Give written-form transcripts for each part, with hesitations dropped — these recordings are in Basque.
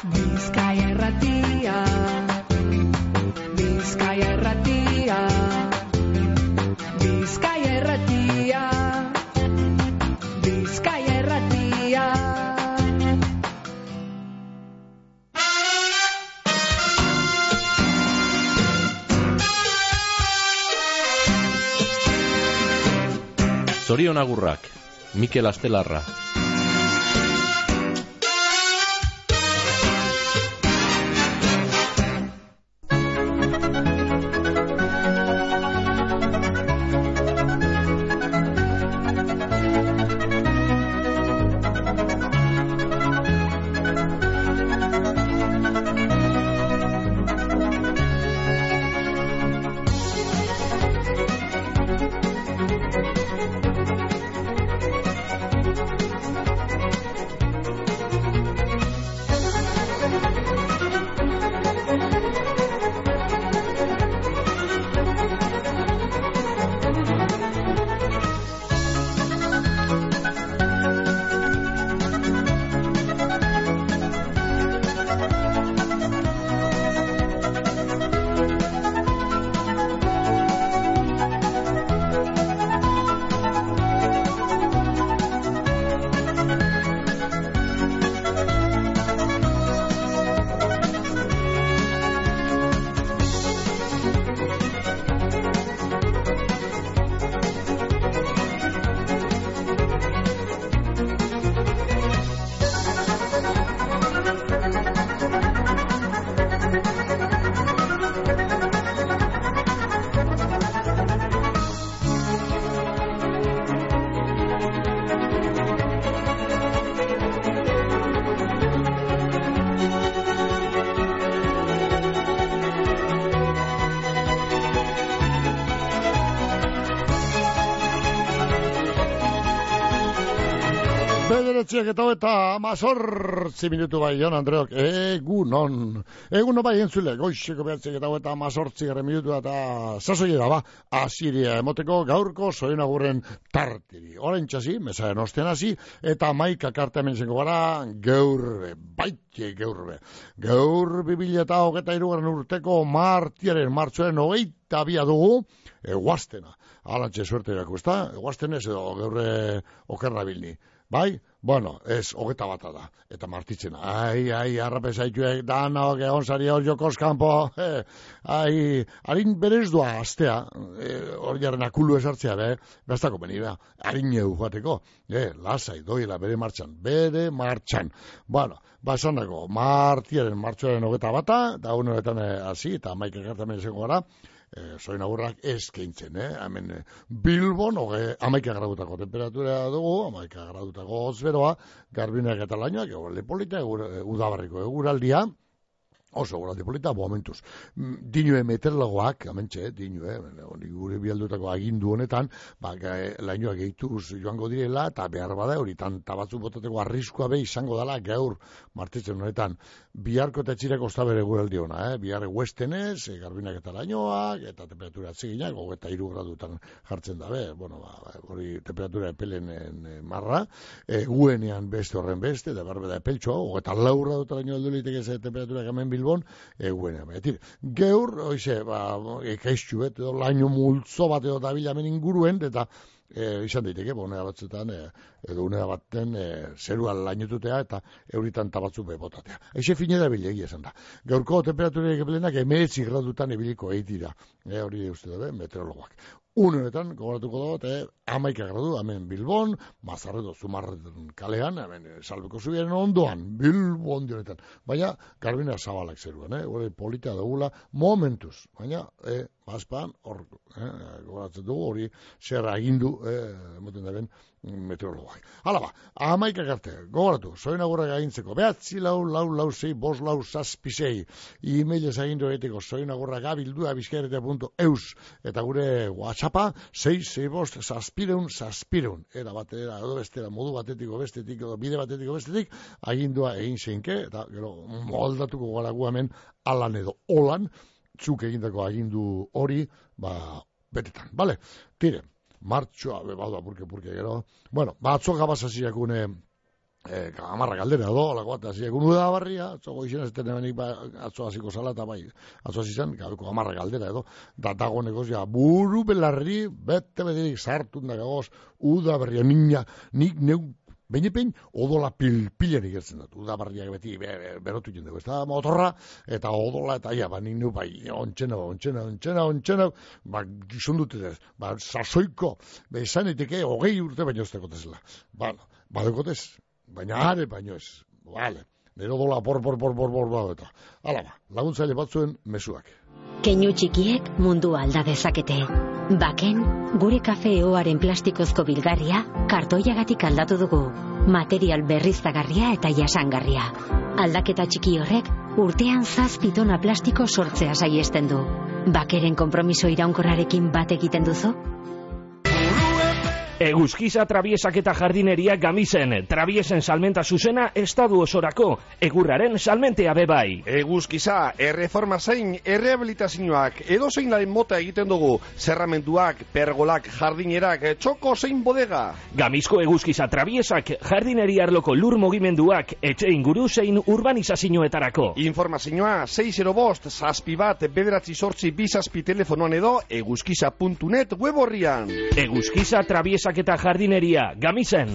Bizkaia Irratia, Bizkaia Irratia, Bizkaia Irratia, Bizkaia Irratia. Zorion agurrak, Mikel Astelarra. Bederatziak eta 18 minutu bai, Jon Andreok, egunon bai entzule, goizeko behatziak eta 18 minutu eta sasoiera ba, asiria emoteko gaurko soinagurren tartiri. Orain txasi, mesaren ostean hasi, eta maika karte hementzeko gara, geurbe. Gaur 2023 urteko martxoaren 22 dugu, eguaztena. Alantxe suerte dago, ezta? Eguaztenez edo geurre okerra bilni. Bai? Bueno, ez, 21 da. Eta martitzena. Ai, arrape zaituek, danak egon zari hor jokoz kanpo. Harin berez doa astea, hor jarren akulu esartzea, bestako beni, harin neu joateko. Lasai, doila, bere martxan. Bueno, esan dago, martxoaren 21, eta honetan hasi, eta maik ekartamen izango gara, soinagurrak eskeintzen, hemen Bilbon 11 gradutako temperatura dugu, 11 gradutako hotz-beroa, garbinak eta lainoak, eguraldi polita, udabarriko eguraldia, oso eguraldi polita, momentuz. Dinue meteorologoak, amentxe, gure bialdutako agindu honetan, lainoak gehituz joango direla, eta behar bada, horitan tabatzu botateko arriskua be izango dela gaur martitzen honetan. Biharko eta etxireko ostabere eguraldi hona, bihar huestenez, garbinak eta lainoak, eta temperatura atziginak, 23 gradutan jartzen dabe, hori temperatura epelen marra, guenean beste horren beste, da barbeda epeltxoa, 24 gradutan laino aldu liteke ze temperatura gamen Bilbon, guenean. Geur, hoize, ekaiztxu, edo laino multzo bat edo dabila hemen inguruen, eta izan daiteke, unea batzutan, edo unea baten zeruan lainotutea eta euritan tabatzu bebotatea. Eixe fine da bilegi esan da. Gaurko temperaturek epelenak 19 gradutan ebiliko eitira. Hori uste dabe, meteorologoak. Unenetan, gogoratuko dut, 11 gradu, hemen Bilbon, Mazarredo, Zumarretan kalean, hemen Salbeko Zubiaren ondoan, Bilbon dionetan. Baina, garbina zabalak zeruan, hori polita dugula momentuz. Baina, bazpan, hor, gogoratzen dugu, hori zer agindu, emoten da ben, meteorologoak. Hala ba, 11 arte, gogoratu, soinagurrak agintzeko, 9444656, e-mailez agindu egiteko soinagurrak@bizkairratia.eus, eta gure WhatsAppa 665 era batera, edo bestera, modu batetiko bestetik, edo bide batetiko bestetik, agindua egin zeinke, eta gero moldatuko gara gu hemen alan edo olan, zuk egindako agindu hori, betetan, bale? Tire, martxoa, bauda, purke, gero. Bueno, atzo gabazasiakune Amarra galdera edo, lako bat, hasiak uda barria, atzo goizien ez tenemenik atzo hasiko zala, eta bai, atzo hasi zen, gabeko amarra galdera edo, dagoenekoz, ja, buru belarri, bete sartun da gagoz, uda berria, nik neu, behin odola pilerik gertzen dut, uda barriak beti berotu jendeko, ez da motorra, eta odola, eta ja, nik neu, bai, ontxena, ba, gizon dut ez, ba, sasoiko, izan etike, 20 urte baino ez tekotezela, badekotez, baina are baino ez, bale, nero dola por, eta, ala ba, laguntzaile batzuen mezuak. Keinu txikiek mundua alda dezakete. Baken, gure kafeoaren plastikozko bilgarria kartoiagatik aldatu dugu. Material berriztagarria eta jasangarria. Aldaketa txiki horrek urtean 7 tona plastiko sortzea saihesten du. Bakeren konpromiso iraunkorrarekin bat egiten duzu? Eguzkiza Trabiesak eta Jardineria Gamisen. Trabiesen salmenta zuzena estadu osorako. Egurraren salmentea bebai. Eguzkiza, erreforma zein errehabilitazioak edozein laren mota egiten dugu. Zerramenduak, pergolak, jardinerak, txoko zein bodega. Gamizko Eguzkiza Trabiesak Jardineria arloko lur mugimenduak etxe inguru zein urbanizazioetarako. Informazioa 605 61 9 2 telefonoan edo eguzkiza.net web horrian. Eguzkiza Trabiesak eta Jardineria Gamisen.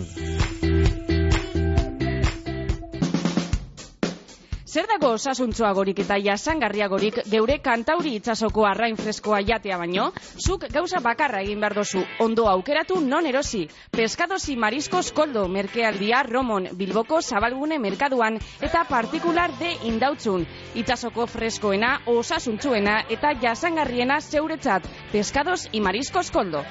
Zer dago osasuntsuagorik eta jasangarriagorik geure kantauri itsasoko arrain freskoa jatea baino? Zuk gauza bakarra egin behar dozu, ondo aukeratu non erosi. Pescados y Mariscos Koldo, merkealdia Romon, Bilboko Zabalgune merkaduan eta partikular de Indautzun. Itsasoko freskoena, osasuntsuena eta jasangarriena zeuretzat. Pescados y Mariscos Koldo.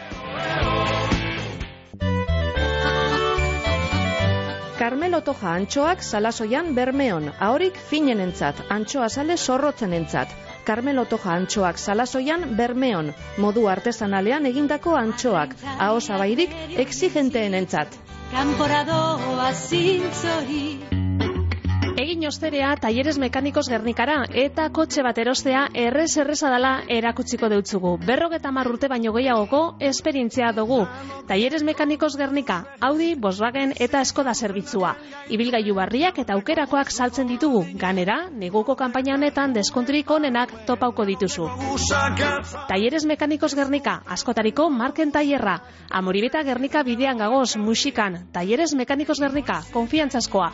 Carmelo Toja antxoak Salasoian Bermeon, ahorik finenentzat, antxoa sale zorrotzenentzat. Carmelo Toja antxoak Salasoian Bermeon, modu artesanalean egindako antxoak, aho zabairik exigenteenentzat. Kanporadoa zintzori. Egin osterea Talleres Mekanikos Gernikara eta kotxe bat erostea erreza dela erakutsiko deutzugu. 50 urte baino gehiagoko esperientzia dugu. Talleres Mekanikos Gernika, Audi, Volkswagen eta Skoda zerbitzua. Ibilgailu barriak eta aukerakoak saltzen ditugu. Ganera, neguko kanpaina honetan deskonturik onenak topauko dituzu. Talleres Mekanikos Gernika, askotariko marken tailerra. Amoribeta Gernika bidean gagoz, musikan. Talleres Mekanikos Gernika, konfiantzazkoa.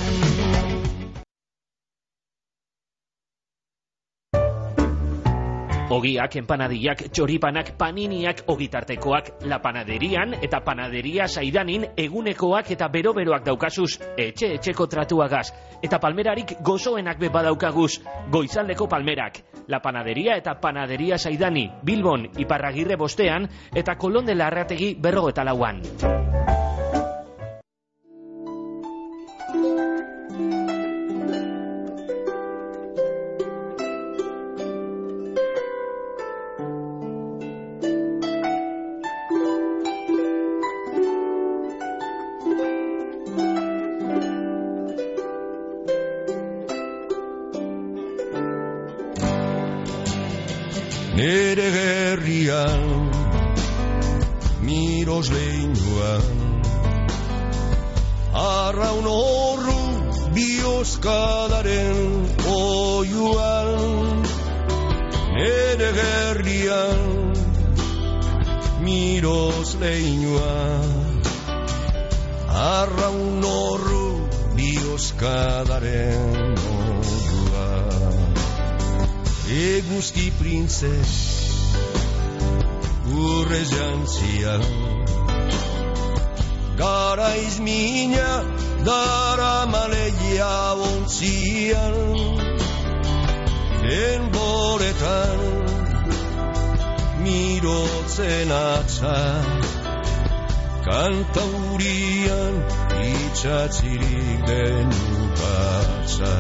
Ogiak, empanadillak, txoripanak, paniniak, ogitartekoak, la panaderian eta panaderia Saidanin egunekoak eta beroberoak daukazuz etxe-etxeko tratuagaz. Eta palmerarik gozoenak beba daukaguz, goizaldeko palmerak. La panaderia eta panaderia Saidani, Bilbon, Iparragirre bostean eta Kolon de la Arrategi 54an. Nere gerrian, miros lehinoan, arraun horru bioskadaren oiuan. Nere gerrian, miros lehinoan, arraun horru bioskadaren oiuan. Eguzki printzes urre jantzia, garaiz mina dara maleia ontzian. Denboretan mirotzen atza, kantaurian itxatzirik denukatza.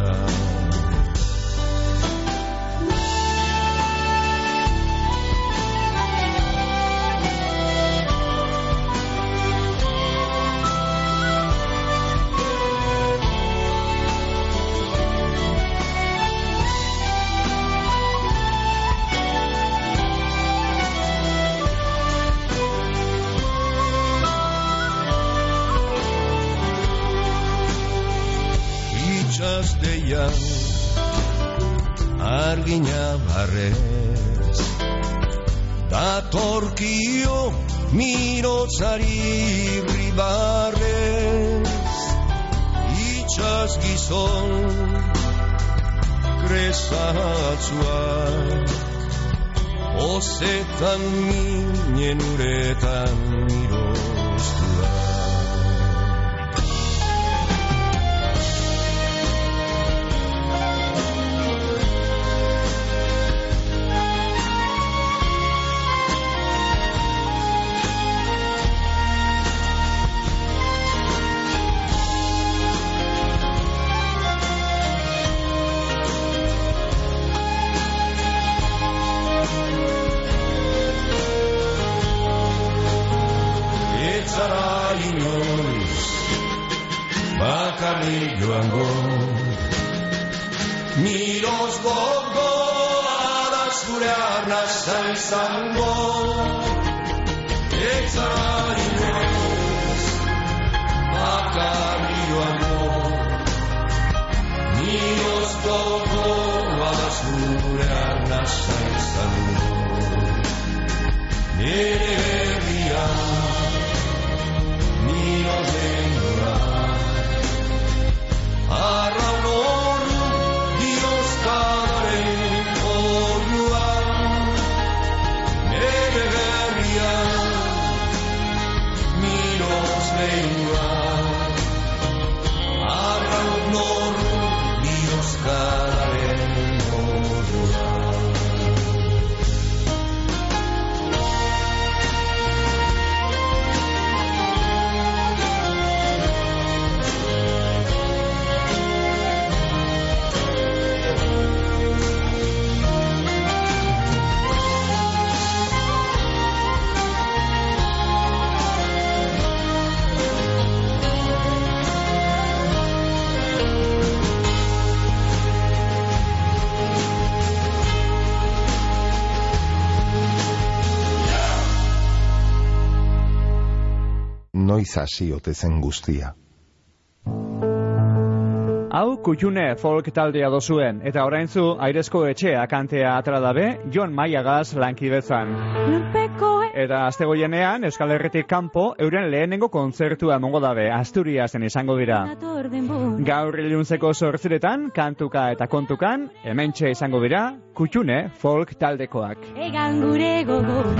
argina barrez, datorkio mirotzari ribarrez, itxas gizon kresatzuak, ozetan minen uretan miroztua. Joango miroz gogo adas gure arnasa izango etzari inoz bakarri joango miroz gogo adas gure arnasa izango nere herria miroz denora arraun orru diozkadaren orruan nere berrian miroz lehinuan arraun orru diozkadaren orruan. Noiz hasi ote zen guztia. Hau Kutxune folk taldea dozuen, eta oraintzu airezko etxea kantea atera dabe, Jon Maiagaz lankidezan. Eta astegoienean, Euskal Herritik kanpo, euren lehenengo kontzertua emongo dabe, Asturiasen izango dira. Gaur iluntzeko 8:00 kantuka eta kontukan, hementxe izango dira, Kutxune folk taldekoak. Egan gure gogo.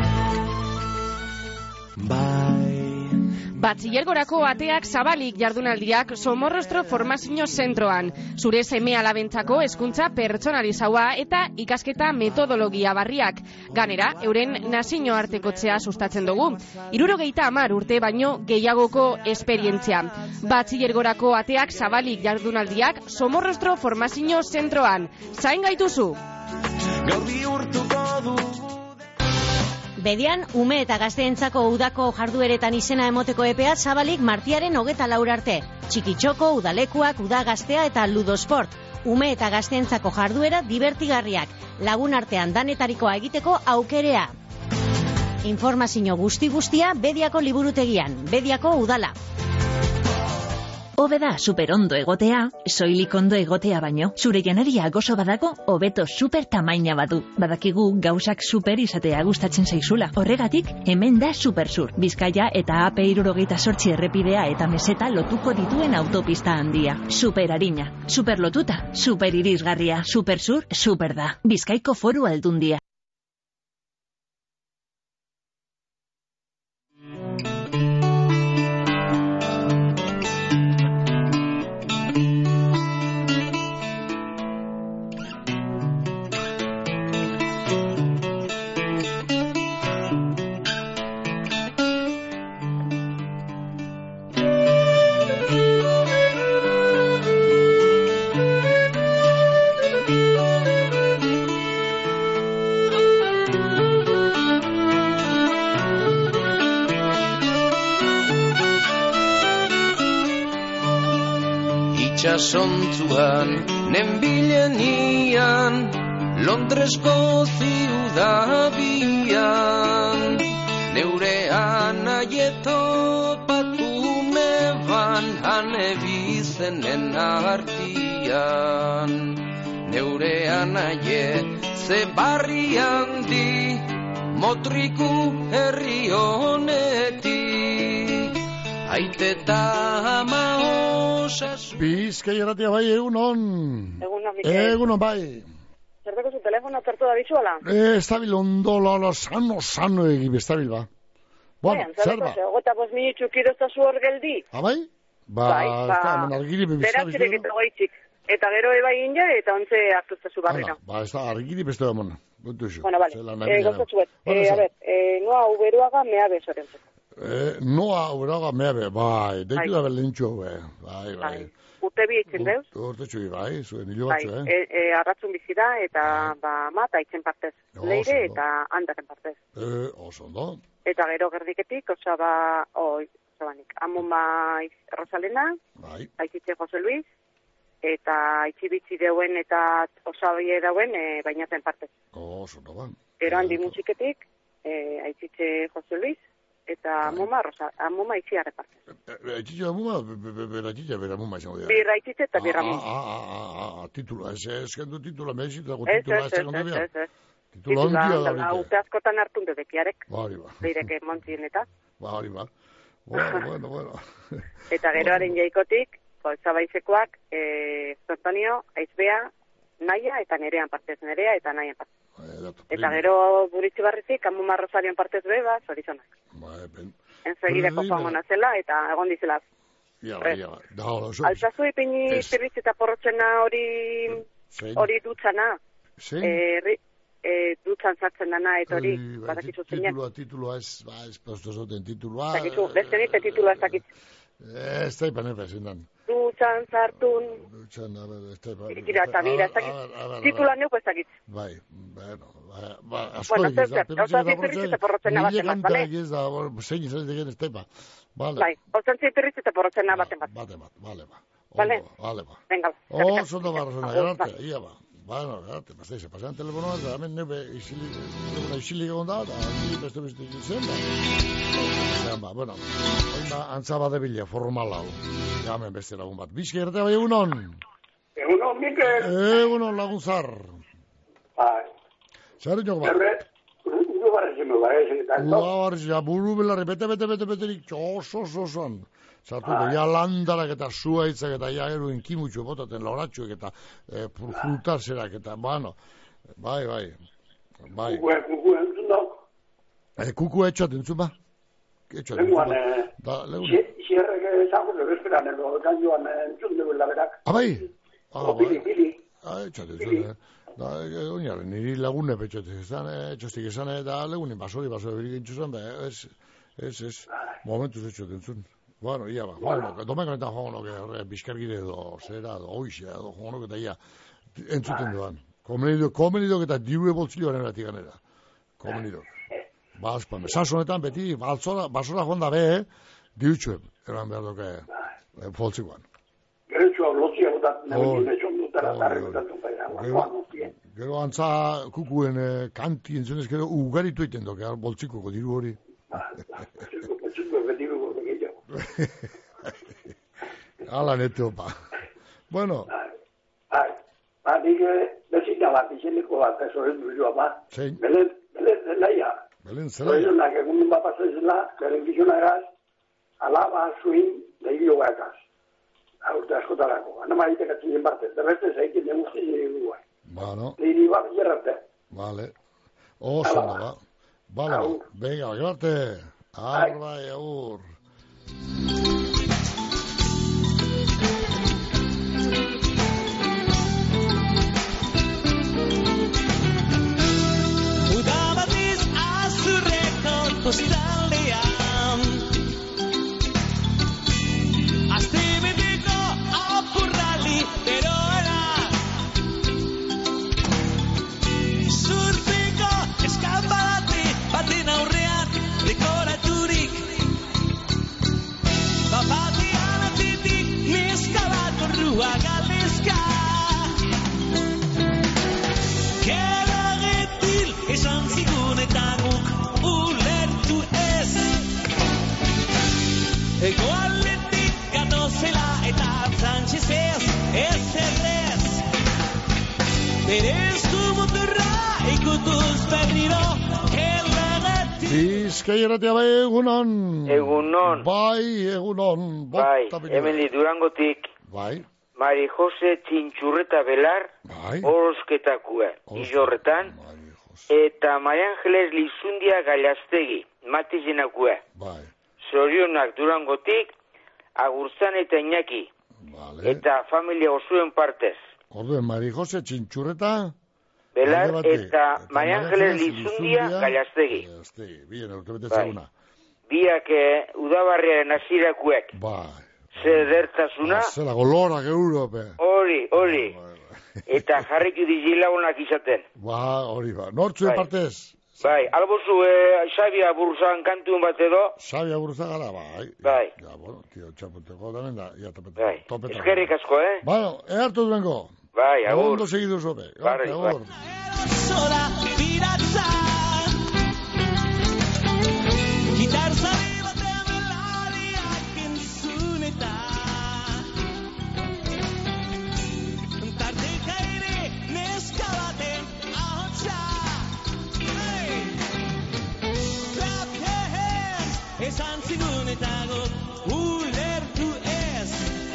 Batxilergorako ateak zabalik jardunaldiak Somorrostro Formazio Zentroan. Zure seme alabentzako hezkuntza pertsonalizaua eta ikasketa metodologia barriak. Ganera, euren nazioartekotzea sustatzen dugu. 70 urte baino gehiagoko esperientzia. Batxilergorako ateak zabalik jardunaldiak Somorrostro Formazio Zentroan. Zain gaituzu! Gaudi urtuko du. Bedian, ume eta gazteentzako udako jardueretan izena emoteko epea zabalik martiaren 24 arte. Txikitxoko, udalekuak, udagaztea eta ludosport. Ume eta gazteentzako jarduera divertigarriak. Lagun artean danetarikoa egiteko aukerea. Informazio guzti-guztia Bediako liburutegian. Bediako udala. Hobe da superondo egotea, soilik ondo egotea baino. Zure janaria gozo badago, hobeto super tamaina badu. Badakigu gauzak super izatea gustatzen zaizula. Horregatik, hemen da Supersur. Bizkaia eta AP78 errepidea eta meseta lotuko dituen autopista handia. Super harina, super lotuta, super irisgarria. Supersur, super da. Bizkaiko Foru Aldundia. Itxasontzuan, nenbilenian, Londresko ziudabian, neurean aietopatu meban, hane bizenen artian. naie, ze barri handi, motriku herri honetik, aite eta ama osasun. Bizkai erratia bai, egunon. Egunon bai. Zerteko zu telefono zertu da bizuala? Estabil ondo, sano egib, estabil ba. Bueno, zer ba? Ogota 5 minutxu kirozta zu hor geldi. Bai? Ba, argiri bebizta bizta. Beratzirek eta goitzik. Eta gero ebai inja, eta ontze hartuzta zu barrera. Ba, ez da, argiri beste da mona. Bueno, vale. Gozatzuet. A ver, noa uberuaga meabe sorentzeko. Noa uberuaga meabe, bai. Deitu da berlintxo, bai. Urte bi eitzen deuz? Urte txui, bai, zuen hilo batzu, Arratzun bizi da, eta mata eitzen partez. Leire eta handaren partez. Oso, ondo. Eta gero gerdiketik, osabanik, amuma Rosalena, aitzitxe Jose Luis, eta aitzibitzi deuen eta osabie dauen bainatzen partez. Oso, ondo, ba. Gero handi musiketik, aitzitxe Jose Luis, eta amuma itziarre partez. Aitzitxe amuma, bera amuma izango dira. Birra aitzitxe eta birra amuma. Titula, eskendu titula, mehizitako titula, Titula ondia da horita. Urte askotan hartun dedekiarek. Bari ba. Beireke montzien eta. Bari ba. Bueno. Eta geroaren jaikotik, zabaizekoak, Antonio, Aizbea, Naia eta Nerean partez, Nerea eta Naian partez. Eta gero buritzi barrizik, Amuma Rosarion partez beba, zorizonak. Enzegideko joango nazela eta egon dizelaz. Altzazu ipini zirritz eta porrotzena hori dutzana. Dutzan zartzen dana eta hori, badakizu zeinen. Titulua ez posto zoten titulua. Zakizu, beste nite titulua ez dakit. Ez da ipan efe zindan. Dutzan zartun. Irikira eta bira, ez dakit. Titula neuko ez dakit. Bai, asko egiz da. Hauza zizirritz eta porrotzena baten bat, bale? Nile kanta egiz da, zein izan degen ez taipa. Bai, hauza zizirritz eta porrotzena baten bat. Bale ba. Bale? Venga. Zondo barra zona, garante, ia ba. Bueno, te pasan telefonoa, eta hemen nebe isilik egon da, eta beste izen, bueno, oin da, antzaba debile, formal hau, hemen beste lagun bat. Bizki erratea bai, egunon? Egunon, Mikel. Egunon, lagun zar. Bai. Zer joko bat? Uru barrezime, bai, buru belarri, bete, oso. Zartu, ja landarak eta zuaitzak eta ja eruin kimutxo botaten lauratxuek eta frutarzerak eta, bueno, bai. Kuku entzun da? Kuku etxat entzun ba? Lenguan, xierrek zagutu bezperan, egan joan entzun duela berak. Bai? Pili. Etxat entzun, oinaren, niri lagune petxotik etxostik esan, eta lagunin basori birik entzuzan, ez, momentuz etxot entzun. Bueno, ia ba, domengo eta joanok, bizkargire edo, zera edo, oixe edo, joanok eta ia, entzuten duan. Komenidok eta dirue boltzilioaren eratik ganera. Komenidok. Ba, azpan, sasonetan beti, basora jonda be, dirutxuep, eran behar doke, foltzikoan. Geretsua lotzia botat, nebegin etxon dutara, tarrekotatu baina, gero antza kukuen kanti entzunez, gero ugaritu iten doke, boltzikoko diru hori. Ala neto, pa. Bueno. Nik bezina bat, izeneko bat, ezoren duzua bat. Zein? Belen zelaia. Belen zelaia. Zorenak egun bat pasazela, beren gizonagaz, alaba, zuin, lehilo gakaz. Aurte askotarako. Ana maritek atzinen partez. Derreste zaikin demuzti nire guai. Bueno. Leiri bat zerrate. Vale. Oso da, ba. Vale, venga, grate. Arba, aur. Postaldean Astebeteko apurrali beroera Surfiko eskapalati baten aurrean dekoraturik berezko motorra ikutuz berriro elagatik. Bizkai Irratia bai, egunon. Egunon. Bai, egunon. Bai, hemen Durangotik. Bai. Mari Jose Txintxurreta Belar, Orosketakoa, Izorretan, eta Maria Angeles Lizundia Galastegi, Matizenakoa. Bai. Zorionak Durangotik, Agurzan eta Iñaki, eta familia osuen partez. Orduen, Mari Jose Txintxurreta Belar eta Maria Angeles Lizundia Galastegi. Bien, urtebete zeguna. Biak udabarriaren azirakuek. Bai. Zedertasuna. Zela golorak Europe. Hori. Eta jarriku dizilagunak izaten. Hori ba. Nortzue partez? Bai, albozu Xabi Aburuzan kantun bat edo. Xabi Aburuzan gara, bai. Bai. Ja, bueno, tio, txaputeko danen da. Bai, eskerrik asko, Bueno, ehartu duengo. Bai, agur. Ondo segidu zobe. Bai. Sola piratza Gitar zari batean melodiak entzun eta tarteka ere neska baten ahotsa esan zigun eta ulertu ez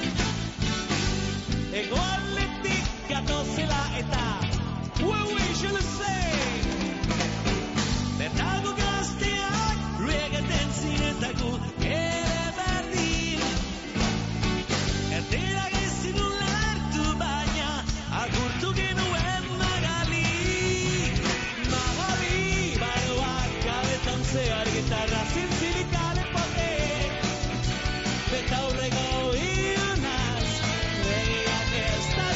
egoaletik gatozela eta je le sais bertago gazteak reggaeten zinetako ere berdin erdera gezin ulertu baina agurtu genuen Magali baroak kabetan zehar gitarra zintzilikale pote beta horrego ilunaz begiak ez da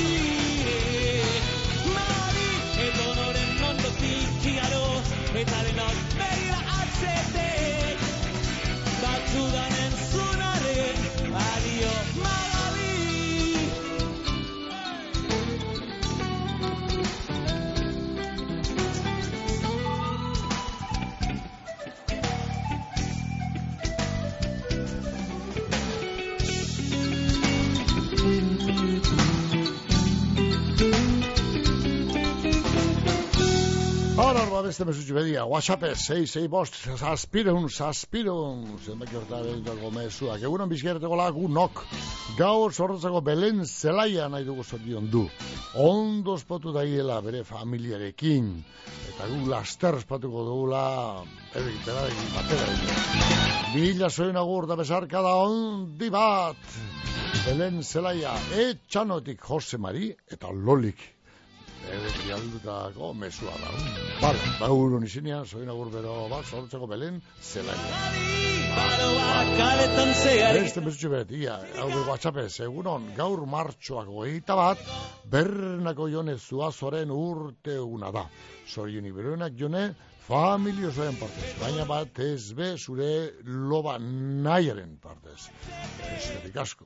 eta denok begira atzetek batzudan entzunaren adio Magali Ahora beste mesutxu bedia, WhatsApp 665 zazpirun, zenbaki horta behitako mesuak. Egunon bizkerreteko lagunok, gaur zorrotzako Belen Zelaia nahi dugu zorion du. Ondo espotu daiela bere familiarekin, eta gu laster espatuko dugula, egiterarekin batera. Mila zoin agur da besarka da ondi bat. Belen Zelaia, Etxanotik Jose Mari eta Lolik. Trialdutako mesua da. Bale, urun izinean, zoin agur bero bat, zortzeko Belen Zelaia. Beste mesutxe beret, hau WhatsAppez, egunon, gaur martxoak 21, Bernako Jone Zuazoren urteuna da. Zorionik beroenak Jone, familio zoen partez, baina bat ez be zure loba nahiaren partez. Eskerrik asko.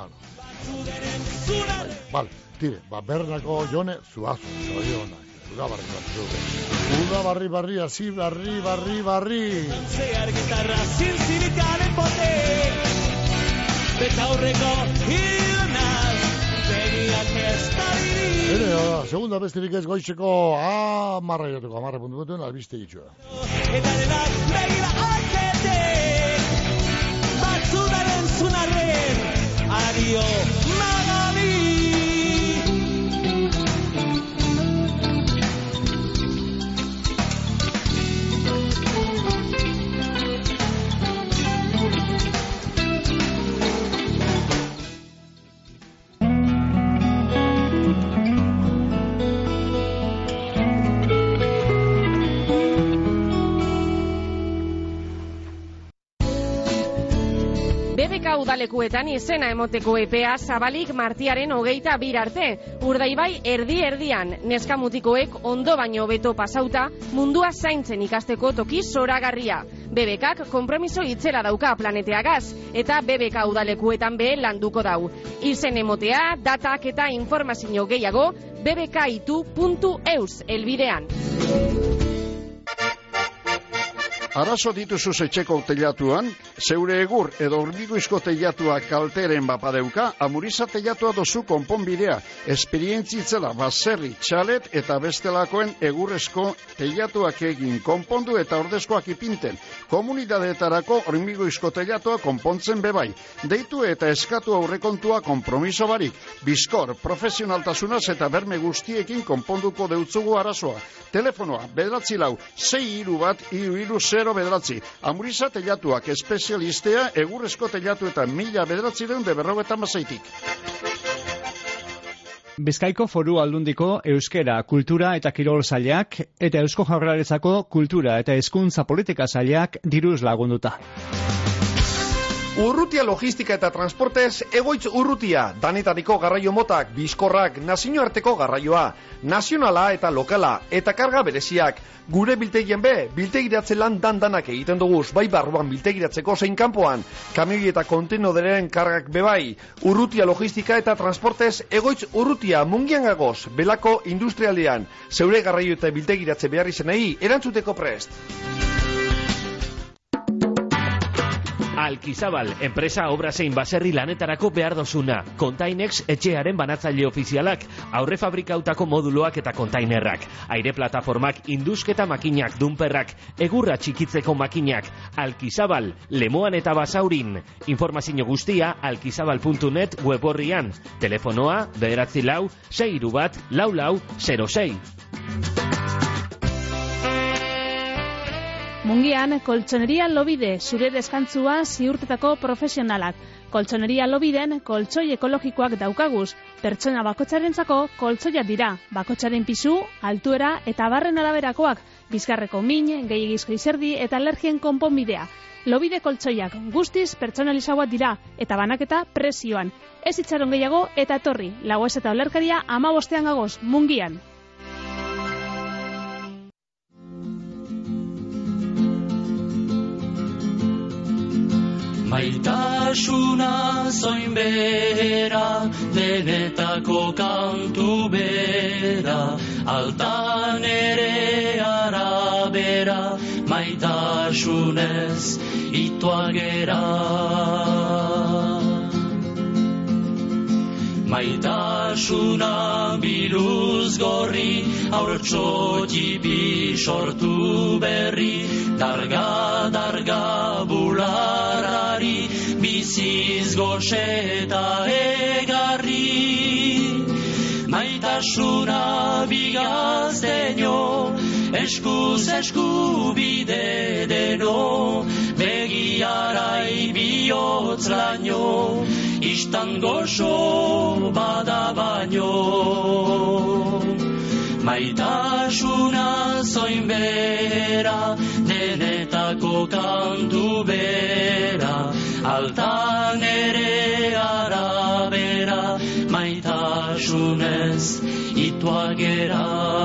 Vale, tire, Bernako Jone Zuazo, zorionak. Udabarri, hasi barri. Zehar gitarra zintzilikaren pote beta horreko hilunaz begiak ez da segunda besterik ez goizeko amarra joteko, 10:00 albiste gitxua. Eta denak begira atzetek batzudaren zunarren adio Magali BBK udalekuetan izena emoteko epea zabalik martiaren 22 arte. Urdaibai erdi-erdian, neskamutikoek ondo baino beto pasauta mundua zaintzen ikasteko toki zoragarria. BBKak konpromiso itzela dauka planeteagaz, eta BBK udalekuetan be landuko dau. Izen emotea, datak eta informazio gehiago, bbkitu.eus elbidean. arazo dituzu etxeko teilatuan, zeure egur edo hormigoizko teilatua kalteren bapadeuka, Amuriza teilatua dozu konponbidea, esperientzitzela baserri, txalet eta bestelakoen egurrezko teilatuak egin konpondu eta ordezkoak ipinten. Komunidadeetarako hormigoizko teilatua konpontzen bebai. Deitu eta eskatu aurrekontua konpromiso barik. Bizkor, profesionaltasunaz eta berme guztiekin konponduko deutzugu arazoa. Telefonoa, 9-6-6-1-3-3-0. Amuriza teilatuak espezialistea egurrezko teilatuetan 1996-tik. Bizkaiko Foru Aldundiko Euskera, Kultura eta Kirol Sailak eta Eusko Jaurlaritzako Kultura eta Hezkuntza Politika Sailak diruz lagunduta. Urrutia logistika eta transportez Egoitz Urrutia, danetariko garraio motak, bizkorrak, nazioarteko garraioa, nazionala eta lokala, eta karga bereziak. Gure biltegien biltegiratze lan danak egiten duguz, bai barruan biltegiratzeko zein kanpoan, kamioi eta kontenoderen kargak bebai. Urrutia logistika eta transportez Egoitz Urrutia, Mungian gagoz, Belako industrialdean, zeure garraio eta biltegiratze behar izenei, erantzuteko prest. Alkizabal, enpresa obra zein baserri lanetarako behar dozuna. Containex etxearen banatzaile ofizialak, aurre fabrikautako moduloak eta kontainerrak, aire plataformak, indusketa makinak, dunperrak, egurra txikitzeko makinak. Alkizabal, Lemoan eta Basaurin. Informazio guztia alkizabal.net web horrian. Telefonoa 9-4-6-1-4-6. Mungian, Koltsoneria Lobide, zure deskantzua ziurtetako profesionalak. Koltsoneria Lobiden, koltsoi ekologikoak daukaguz. Pertsona bakotxarentzako koltsoiak dira. Bakotxaren pisu, altuera eta barren araberakoak. Bizkarreko min, gehiagizko izerdi eta alergien konponbidea. Lobide koltsoiak guztiz pertsonalizauak dira eta banaketa prezioan. Ez itxaron gehiago eta etorri. Lagoez eta olerkaria 15 gagoz, Mungian. Maitasuna zoin bera, denetako kantu bera, altan ere arabera, maitasunez ituagera. Maitasuna biluz gorri, aurtso tipi sortu berri, darga bularari, biziz goxeta egarri. Maitasuna bigazteño, eskuz esku bide deno, begiarai bihotz laino, istan goxo bada baino. Maitasuna zoin bera, denetako kantu bera, altan ere arabera, maitasunez ituagera.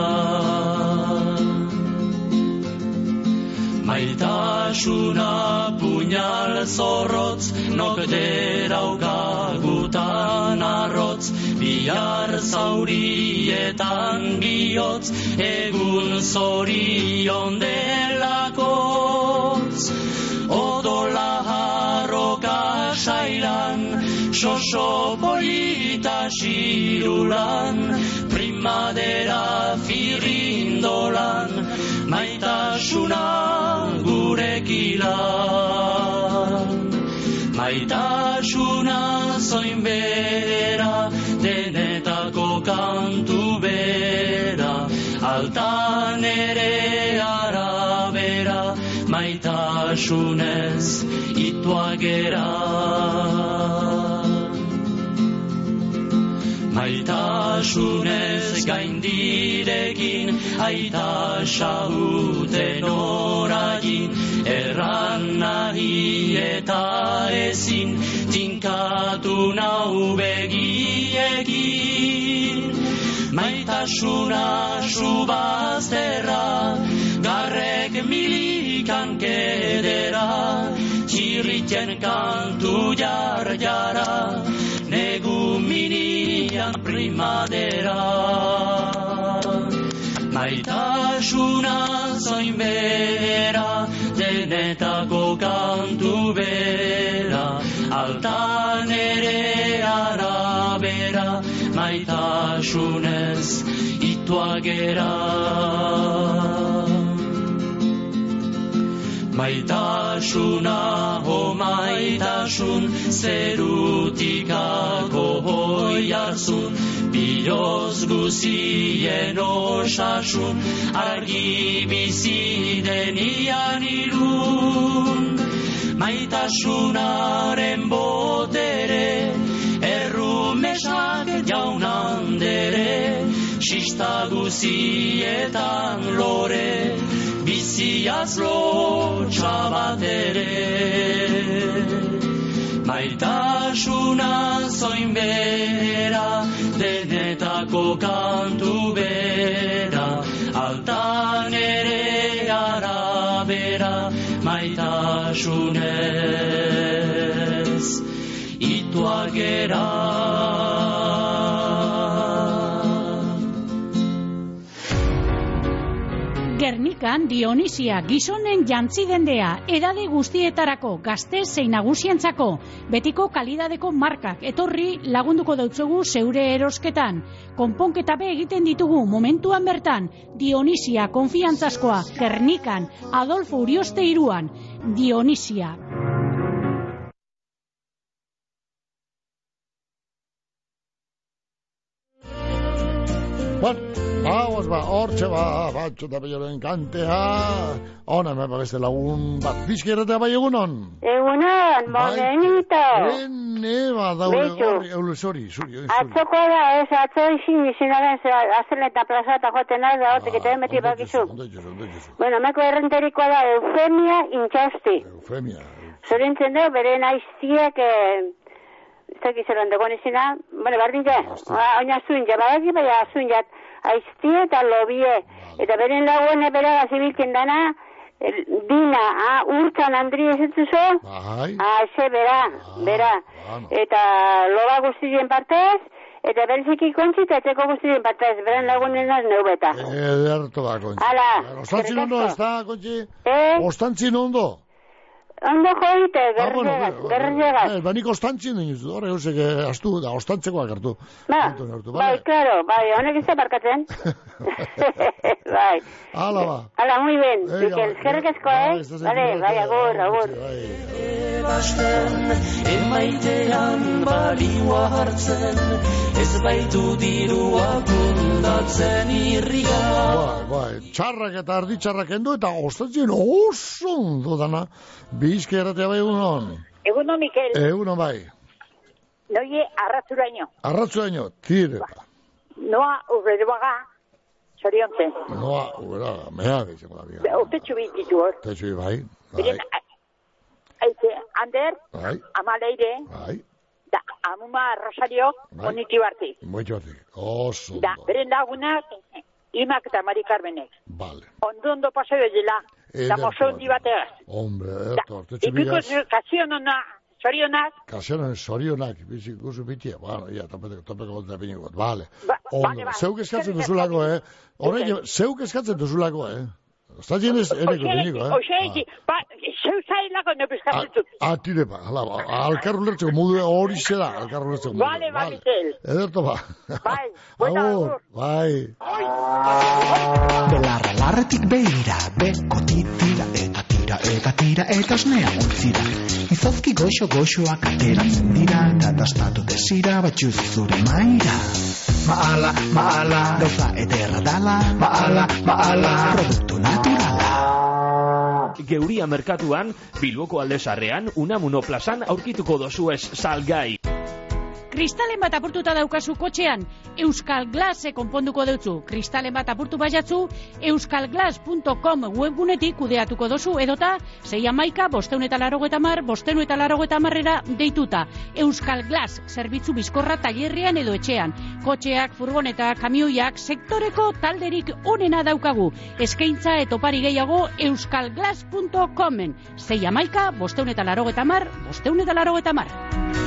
Maitasuna puñal zorrotz, nok deraukagutan arrotz, bihar zaurietan bihotz, egun zorion delakotz. Odola harroka sailan, xoxo polita xirulan, primadera firrindolan, maitasuna gurekilan. Maitasuna zoin bera, denetako kantu bera, altan ere arabera, maitasunez ituagera. Maitasunez gaindirekin, aita xauten oragin, erran nahi eta ezin, tinkatu nau begiekin. Maitasuna subazterra, garrek milikan kedera, txirriten kantu jar-jara, negu minian primadera. Maitasuna zoin bera, denetako kantu bera, altan ere arabera, maitasunez ituak gera. Maitasuna, maitasun, zerutikako hoi hartzun, biloz guzien osasun, argi bizi denian irun. Maitasunaren botere, errumesak jaunandere, sista guzietan lore, biziaz lotxa bat ere. Maitasuna zoin bera, denetako kantu bera, altan ere arabera, maitasunez ituak gera. Gernikan Dionisia gizonen jantzi dendea, edade guztietarako, gazte zein nagusientzako, betiko kalidadeko markak etorri lagunduko dautzugu zeure erosketan. Konponketa be egiten ditugu momentuan bertan, Dionisia konfiantzazkoa, Gernikan, Adolfo Urioste 3an, Dionisia. Hauaz hortxe batxo eta belloren kantea. Ona, beste lagun bat. Bizki erratea bai egunon? Egunon, bonenito. Zuri. Atzoko da, atzo izinaren azelen eta plazata joten da, hortik eta emeti bakizu. Bueno, meko errenterikoa da Eufemia Intxausti. Zorintzen du, bere naiztiek, zekizeron dagoen izina, bueno, bardin ja, oina zuin ja, badaki, baina zuin ja, aiztie eta lobie, eta beren laguene bera gazibiltzen dana, Dina, urtzan Andri ezetzuzo, ze bera, eta loba guztien partez, eta berziki kontzi eta etxeko guztien partez, beren lagunen az neubeta. Ederto da, kontzi. Ostantzin ondo, ez da, kontzi? Ostantzin ondo? Ondo joite, gerrezegat. Banik ostantzin deniz, horre gauzek astu da, ostantzekoak hartu. Bai, klaro, honek ez da barkatzen. Bai. Hala, muy ben. Eskerrik asko, Bai, agur. Emaitean balioa hartzen, ez baitu dirua kundatzen irria. Bai, txarrak eta arditxarrak endu eta ostantzin oso ondo dana. Bizki erratea bai egunon? Egunon, Mikel. Egunon bai. Noie arratzuraino. Arratzuraino, tire. Noa urreroaga, zoriontzen. Noa urreroaga, mea gizemo da biga. Urte txubi ditu hor. Urte txubi bai. Ander, Amaleire, da Amuma Rosario, Moniti Barti. Moniti Barti, oso. Da, beren lagunak, Imak eta Mari Carmenek. Vale. Ondo paseo dela. Da mozondi bateaz. Hombre, urte txubi gaz. Ikiko kasionak, zorionak. Kasionak, zorionak, bizik guzu bitia. Bueno, ya, topeko gonta pinikot. Vale. Zeuk eskatzen duzulako, Horre, zeuk eskatzen duzulako, Ostatien ez eneko piniko, zeu zailako nepeskatzen dut. Tire ba, alkarru lertzeko mudu hori zela, alkarru lertzeko mudu. Vale, Mikel. Ederto ba. Bai, agur. Bai. Belarra-larretik beira, beko tira eta osnea muntzira. Izozki goxo-goxoak ateratzen dira, eta dastatu desira batxuz zure maira. Maala, gauza ederra dala, maala, produktu naturala. Geuria merkatuan, Bilboko aldezarrean, Unamuno plazan aurkituko dozuez salgai. Kristalen bat apurtuta daukazu kotxean, Euskal Glass konponduko deutzu. Kristalen bat apurtu baiatzu, euskalglass.com webgunetik kudeatuko dozu, edota 611-580-580 580-580 deituta. Euskal Glass, zerbitzu bizkorra tailerrean edo etxean. Kotxeak, furgonetak, kamioiak, sektoreko talderik onena daukagu. Eskaintza etopari gehiago euskalglass.comen. 611-580-580 580.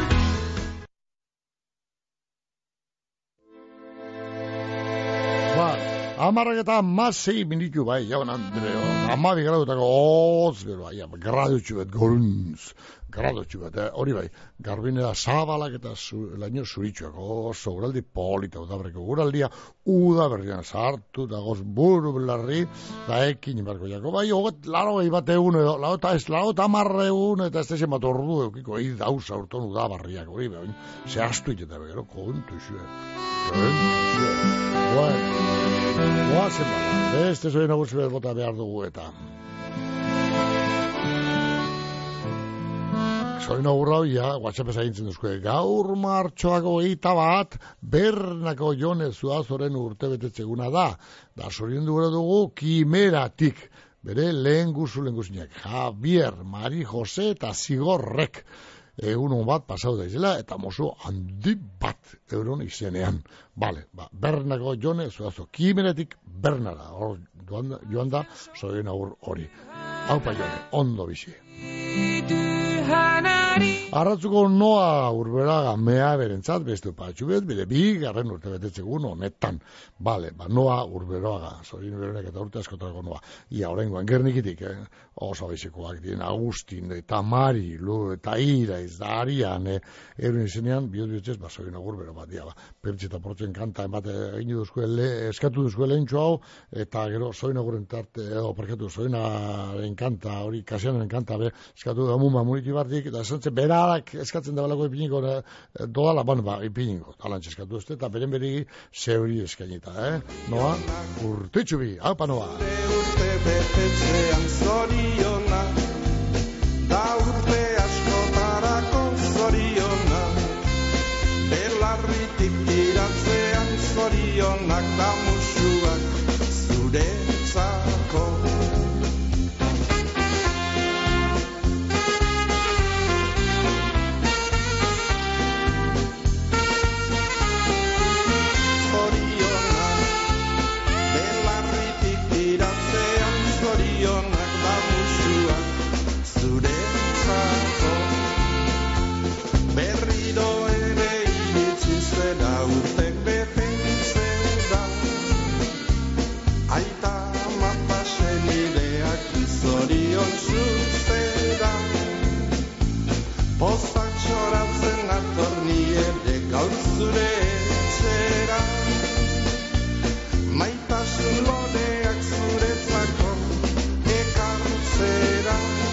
10:06 bai, jaun Andreo. 12 gradutako hotz, gero, gradutxu bet, goruntz. Gradotxu bat, hori bai, garbinera zabalak eta laino zuritxuak, oso guraldi polita udabreko guraldia, udaberrian sartu, da goz buru belarri, da ekin inbarko jako, bai, laro bat egun edo, laro eta amarre egun, eta ez tezen bat ordu eukiko, dauza urton udabarriak, hori bai, zehaztu iteta begero, kontu izue, guazen bada, beste zoen agurzu bota behar dugu eta... Zorin aurrau, WhatsApp ezagintzen duzko, gaur martxoako 21, Bernako Jone Zuazoren urte betetzeguna da. Da zorin dugu Kimeratik, bere lehen guzinak, Javier, Mari Jose eta Zigorrek. Egun bat pasau da izela, eta mozu handi bat euron izenean. Bale, Bernako Jone Zuazo, Kimeratik Bernara, joan da, zorin aur hori. Haupa Jone, ondo bizi. Arratzuko Noa Urberaga mea berentzat, beste patxubet, bide bigarren urte betetzegun honetan. Bale, Noa Urberaga, zorin berenek eta urte askotarako Noa. Ia, horrengoan, gernikitik, oso baizekoak dien, Agustin, eta Mari, Lu, eta Iraiz, da Arian, euren izenean, bihotz, zorin Urbera bat, pertsi eta portzen kanta, eskatu duzko lehentxo hau, eta gero, zorin Urren tarte, zorinaren kanta, hori, kasianen kanta, eskatu da muma muniti bartik, eta esantzen berarak eskatzen da balako ipiniko doala, ipiniko, talantxe eskatu ezte, eta beren berigi zeuri eskainita, Noa, urtetxubi, haupa Noa. Urte betetzean zoriona, da urte askotarako zoriona, belarritik tiratzean zorionak da musuak zuretzako. Postak txoratzen atorni ere gaur zure etxera, maitasun loreak zuretzako ekartzera,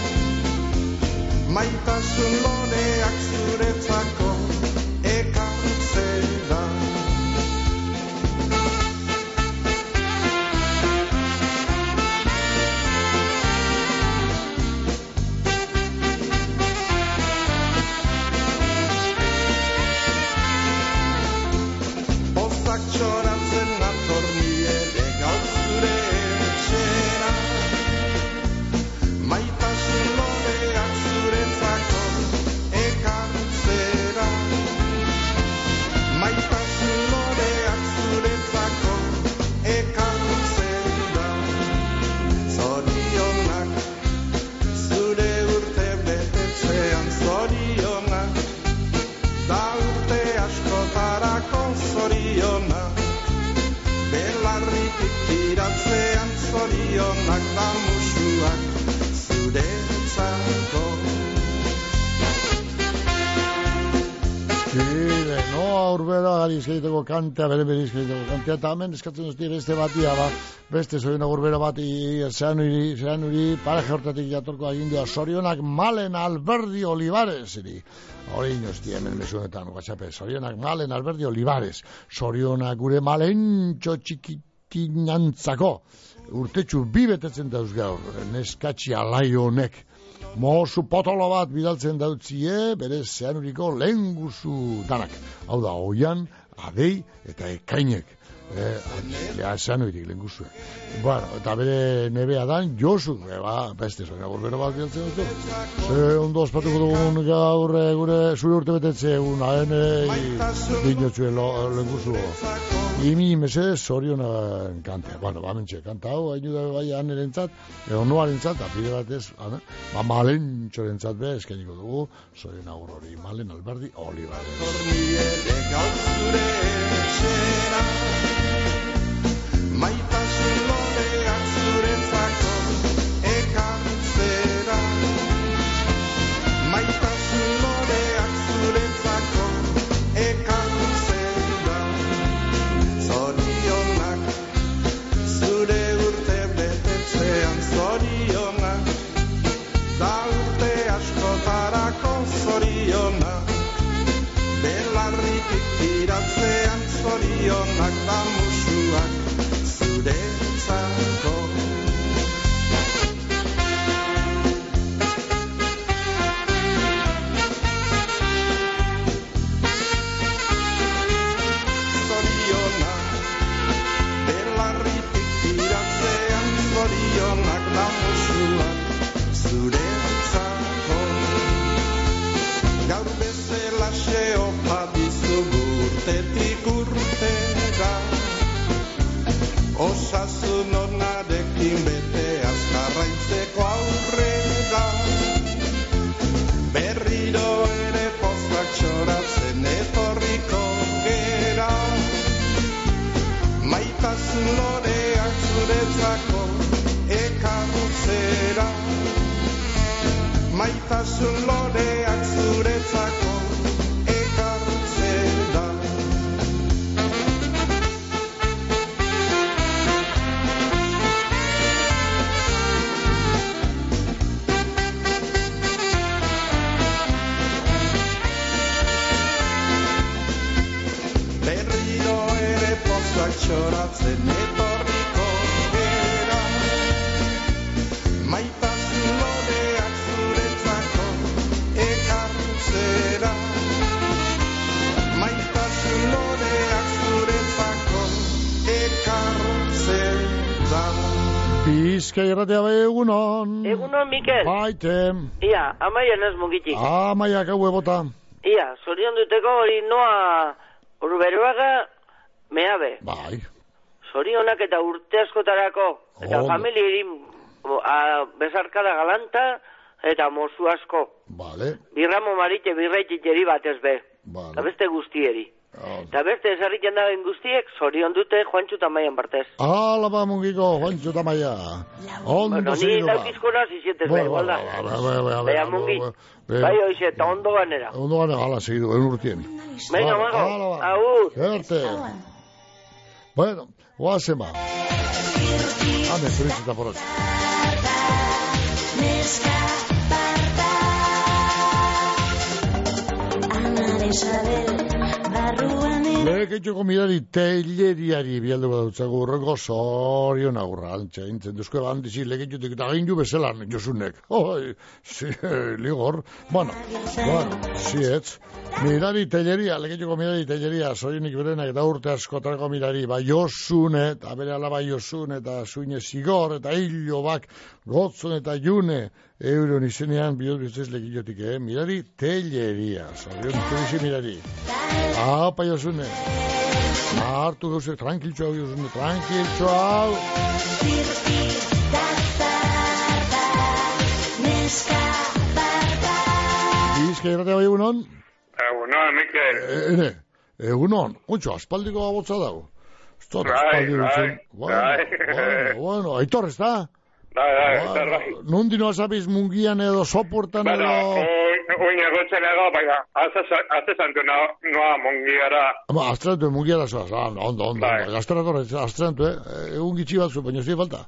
maitasun loreak zuretzako ekartzera. Txoratzen atorni ere gaur zure etxera, maitasun loreak zuretzako ekartzera, maitasun loreak zuretzako ekartzera. Zorionak, zure urte betetzean zorionak, da urte askotarako zorionak. Belarritik tiratzean zorionak da musuak zuretzako. Noa Urbera gari izkaiteko kantea, bere izkaiteko kantea, eta hemen eskatzen duzti beste batia, beste zoina Urbera bati zean uri, pareja hortatik jatorko agindua, zorionak Malen Alberdi Olivares, hori inosti hemen mesunetan, WhatsApp, zorionak Malen Alberdi Olivares, zorionak gure malentxo txikitinantzako, urtetxu bibetetzen dauz gaur, neskatxi alai honek, mozu potolo bat bidaltzen dautzie, bere zeanuriko lehen guzu danak. Hau da, Oian, Adei eta Ekainek. Zeanurik lehen guzuek. Bueno, eta bere nebea dan, Josu, beste zoina Urbera bat bidaltzen dut. Ondo ospatuko dugun gaur gure zure urte betetze egun, dinotxue lehen guzu. Imi mesedez zorionan kantea. Bueno, mentxe, kanta hau, hainu da bai anerentzat, Noarentzat, apide batez, malentxorentzat be, eskainiko dugu, zorion aurrori, Malen Alberdi Olivares. Maita zorionak da musuak zuretzako. Zorionak belarritik tiratzean, zorionak da musuak zuretzako. Gaur bezalaxe opa dizugu urtetik urtera, osasun onarekin bete azkarraintzeko aurrera. Berriro ere pozak txoratzen etorriko gera, maitasun loreak zuretzako ekartzera. Maitasun loreak zuretzako ekartzera. Berriro ere pozak txoratzen etorriko gera, maitasun loreak zuretzako ekartzera. Maitasun loreak zuretzako ekartzera. Bizkai erratea bai egunon. Egunon, Mikel. Baite. Ia, amaia naz mugitik. Amaiak hau ebota. Ia, zorion duteko hori noa urberuaga meabe. Bai. Zorionak eta urte askotarako, eta familiari bezarkada galanta, eta mozu asko. Vale. Birramo marite birraititeri batez be. Vale. Eta beste guztieri. Eta beste ezarriken daben guztiek, zorion dute Juantxu Tamaian partez. Ala ba mungiko, Juantxu Tamaia. Ondo ni daukizko nazi zietez be, igual da. Baina mungi, bai hoize, eta ondo ganera. Ondo ganera, ala, segidu, urtien. Venga, mago, agur. Erte. Bueno, guazema. Hame, zuritzuta porotxe. Neska parta Ana Isabel barruan Leketxoko mirari teileriari bialduko dautzagu urrengo zorion aurra antxe, intzen duzko handizi leketxotik eta gain ju bezelan josunek. Ligor. Bueno, zietz. Mirari teileria, leketxoko mirari teileria, zorionik berenak eta urte askotarako mirari, ba josune, eta bere alaba josune, eta zuine zigor, eta hilo bak, gotzon eta june, euron izenean bihotbitzez leketxotik, mirari teileria, zorionik berenak mirari. Apa josune. Hartu duzu, tranquiltxo hau josune, tranquiltxo hau. Bizka irratea bai egunon? Egunon, Mikel. Egunon, kontxo, aspaldiko abotza dago. Bueno, Aitor, ez da? Bai. Nundi no asabiz mungian edo soportan edo... Oina gotzen ego, baina, aztezantu noa mungiara. Aztrentu mungiara zoaz, ondo, aztrentu, egun gitsi batzu, baina zide falta.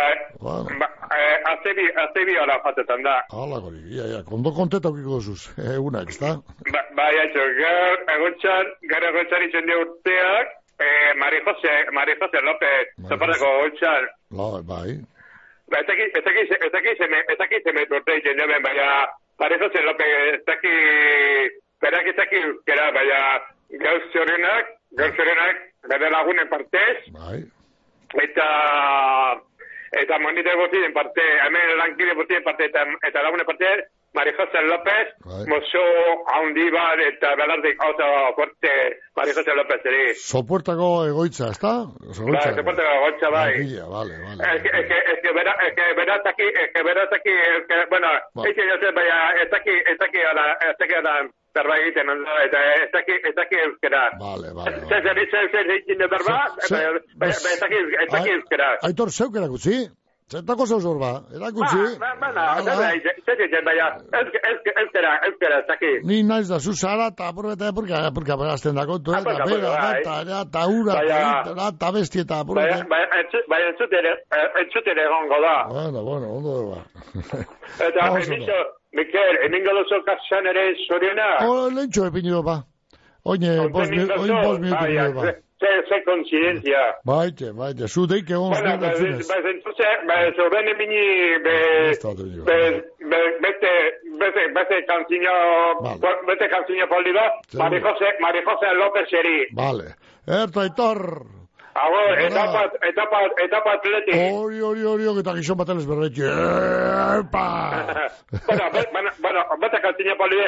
Aztebi ala fatetan da. Hala gori, kondo konteta okiko duzuz, egunak, ez da? Bai, gara egotzan izan de urteak, Mari Jose López, zaparako egotzan. Bai. Ez aki zemet urte izan jaben, baina Mari Jose López, berak ez aki euskera, baina gauz zorionak, bere lagunen partez, eta monite botien parte, hemen lankide botien parte, eta lagunen parte, Mari Jose López, mozo haundi bat, eta belardik auto fuerte Mari Jose López eri. Sopuertako egoitza, ez da? Bai, sopuertako egoitza, bai. Vale. Es que beraz aquí, bueno, yo sé, vaya, está aquí ahora zerbait egiten, eta ez daki euskera. Vale. Zer egiten de berba, ez daki euskera. Aitor, zeuk erakutzi? Zertako zeus horba, erakutzi? Zer egiten, baina, euskera, ez daki. Ni naiz da, zuzara, eta apurka berazten da kontu, eta ura, eta besti, eta apurka. Baina entzutere egongo da. Bueno, ondo da. Eta, Mikel, eningo dozo kasan ere zoriona? Lehentxo epinido ba. Oine, 5 minutu ba. Ze coincidencia. Baite, zu deik egon zuen. Entonces, zurden emini beste kanzina poldi da, Mari Jose López eri. Vale. Aitor. Agor, etapa atleti. Hori, eta gizon baten ezberretxe. Bueno, bete kanzina poldi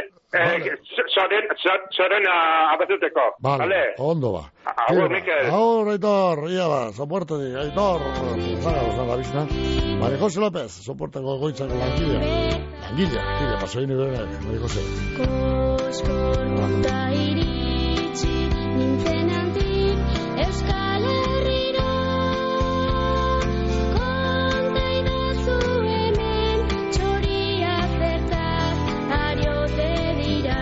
zoren abezuteko. Vale, ondo ba. Agor, Mikel. Agor, Aitor, ia ba, soportetik, Aitor. Zaga, la bizna. Mari Jose López, soporteko goitzako langilea. Langilea, paso egin iberenak, Mari Jose. Koskorta iritsi, nintzen antik, Euskal Herriro. Konta idazu hemen, txoria zertaz, ariote dira.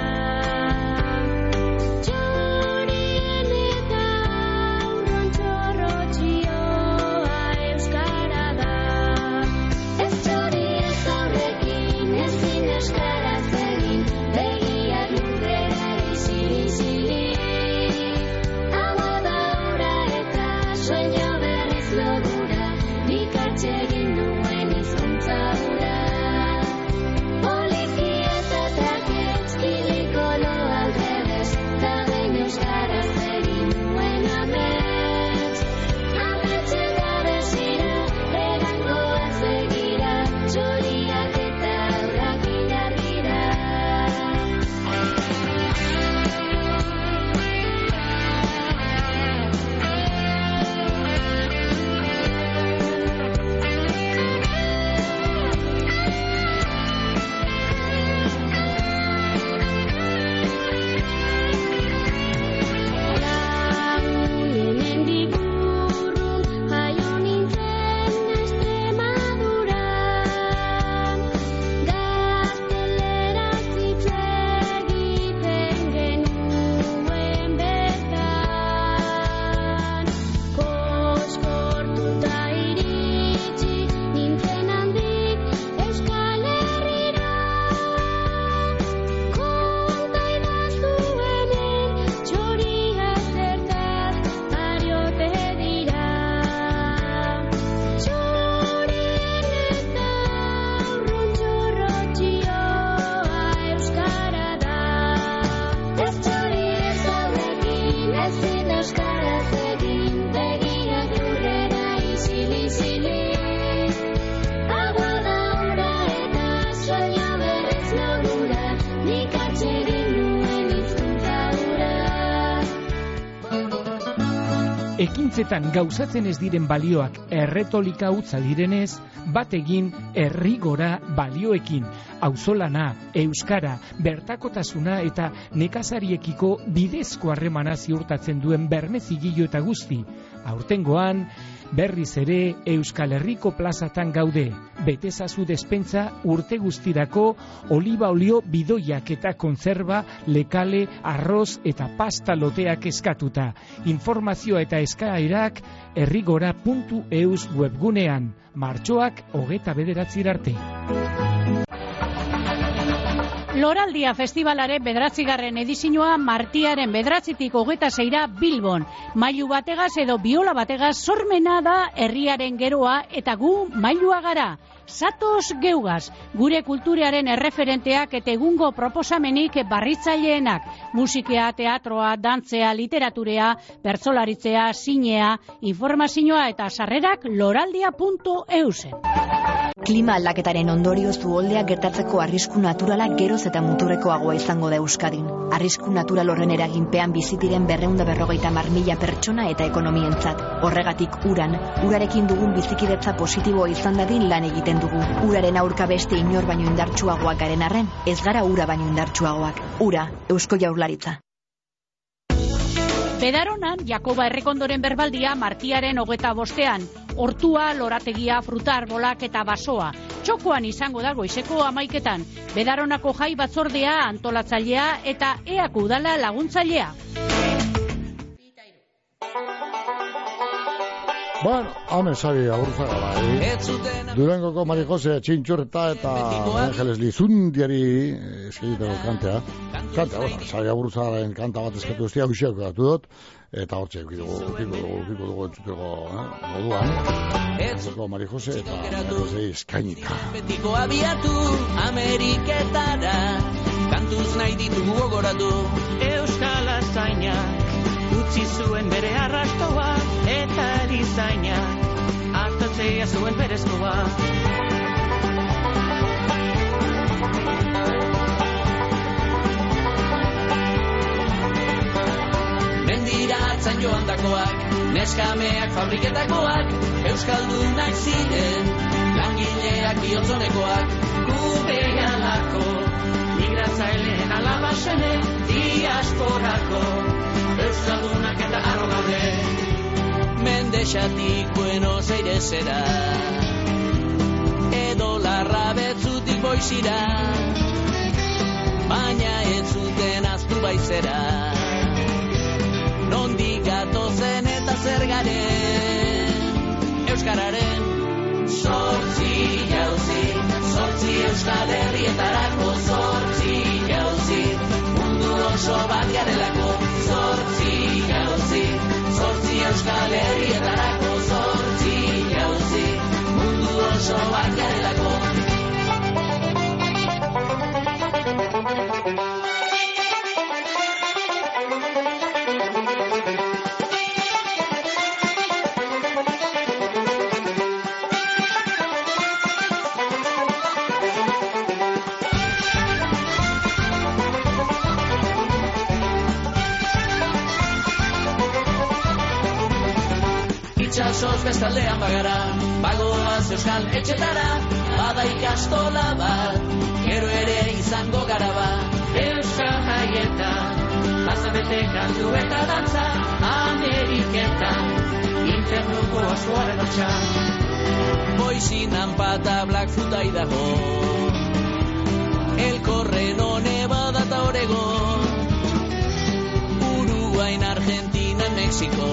Txorien eta aurron txorrotxioa euskara da. Ez txori ez aurrekin, ezin euskaraz egin, begiak lurrera izili-zili. Hau da ura eta sueño berriz lodura, nik atxegin nuen hizkuntza hura. Poliki eta traketz, kiliko lo aldrebez, da behin euskaraz egin nuen amets. Ametsen gabezira, erangoaz begira, txoriak eta aurrak inargira. Hemendik urrun, jaio nintzen Extremaduran. Gazteleraz hitz egiten genuen bertan. Koskortuta iritsi, nintzen handik Euskal Herrira. Konta idazu hemen, txoria zertaz, ariote dira. Txorien eta aurron txorrotxioa euskara da. Ez txori ez aurrekin, ezin euskaraz egin, begiak lurrera izili-zili. Agua da ura eta sueño berriz lodura, nik atxegin nuen hizkuntza hura. Ekintzetan gauzatzen ez diren balioak erretolika hutsa direnez, bat egin herri gora balioekin, auzolana, euskara, bertakotasuna eta nekazariekiko bidezko harremana ziurtatzen duen berme zigilo eta guzti. Aurtengoan, berriz ere Euskal Herriko plazatan gaude. Betezazu despentsa urte guztirako oliba olio bidoiak eta konzerba, lekale, arroz eta pasta loteak eskatuta. Informazioa eta eskaerak herrigora.eus webgunean. Martxoak 29 arte. Loraldia festivalaren 9. edizioa martiaren 9-tik 26 Bilbon. Mailu bategaz edo biola bategaz sormena da herriaren geroa eta gu mailua gara. Zatoz geugaz, gure kulturaren erreferenteak eta egungo proposamenik barritzaileenak. Musikea, teatroa, dantzea, literaturea, bertsolaritzea, zinea, informazioa eta sarrerak loraldia.eusen. Klima aldaketaren ondorioz uholdeak gertatzeko arrisku naturalak geroz eta muturrekoagoa izango da Euskadin. Arrisku natural horren eraginpean bizitiren 250.000 pertsona eta ekonomientzat. Horregatik urarekin dugun bizikidetza positiboa izan dadin lan egiten dugu. Uraren aurka beste inor baino indartsuagoak garen arren, ez gara ura baino indartsuagoak. Ura, Eusko Jaurlaritza. Bedaronan, Jakoba Errekondoren berbaldia martiaren 25. Hortua, lorategia, fruta arbolak eta basoa. Txokoan izango da goizeko 11:00. Bedaronako jai batzordea antolatzailea eta EAK udala laguntzailea. Bueno, hamen sari agurzaga bai. Durangoko Mari Jose Txintxurreta eta Angeles Lizundiari eskegiteko kantea. Kantea, bueno, sari agurzagaren kanta bat eskatu ustia usiako datu dut. Eta hortxe, ukiko dugu entzuteko moduan. Durangoko Mari Jose eta Angeles eskainita. Betiko abiatu Ameriketara, kantuz nahi ditugu gogoratu. Euskal Azainak utzi zuen bere arrastoa eta erizaina hartatzea zuen berezkoa. Mendira atzan joandakoak, neskameak fabriketakoak, euskaldunak ziren, langileak bihotzonekoak, gubealako, migratzaileen alabasene, diasporako, euskaldunak eta arro gaude. Mendexatik Buenos Airesera, edo Larrabetzutik Boizira, baina ez zuten aztu baizera. Nondik gatozen eta zer garen, euskararen zortzi jauzi, zortzi Euskal Herrietarako zortzi jauzi, mundu oso bat garelako zortzi jauzi, zortzi Euskal Herrietarako zortzi jauzi, mundu oso bat garelako. Itxasoz bestaldean bagara, bagoaz euskal etxetara, bada ikastola bat, gero ere izango gara ba. Euskal jaietan, azabete kantu eta dantza, Ameriketan, infernuko askoaren hotxa. Boizinan pata Blackfoota idago, Elkorreno Nevada eta Oregon, Uruguain, Argentina, Mexiko,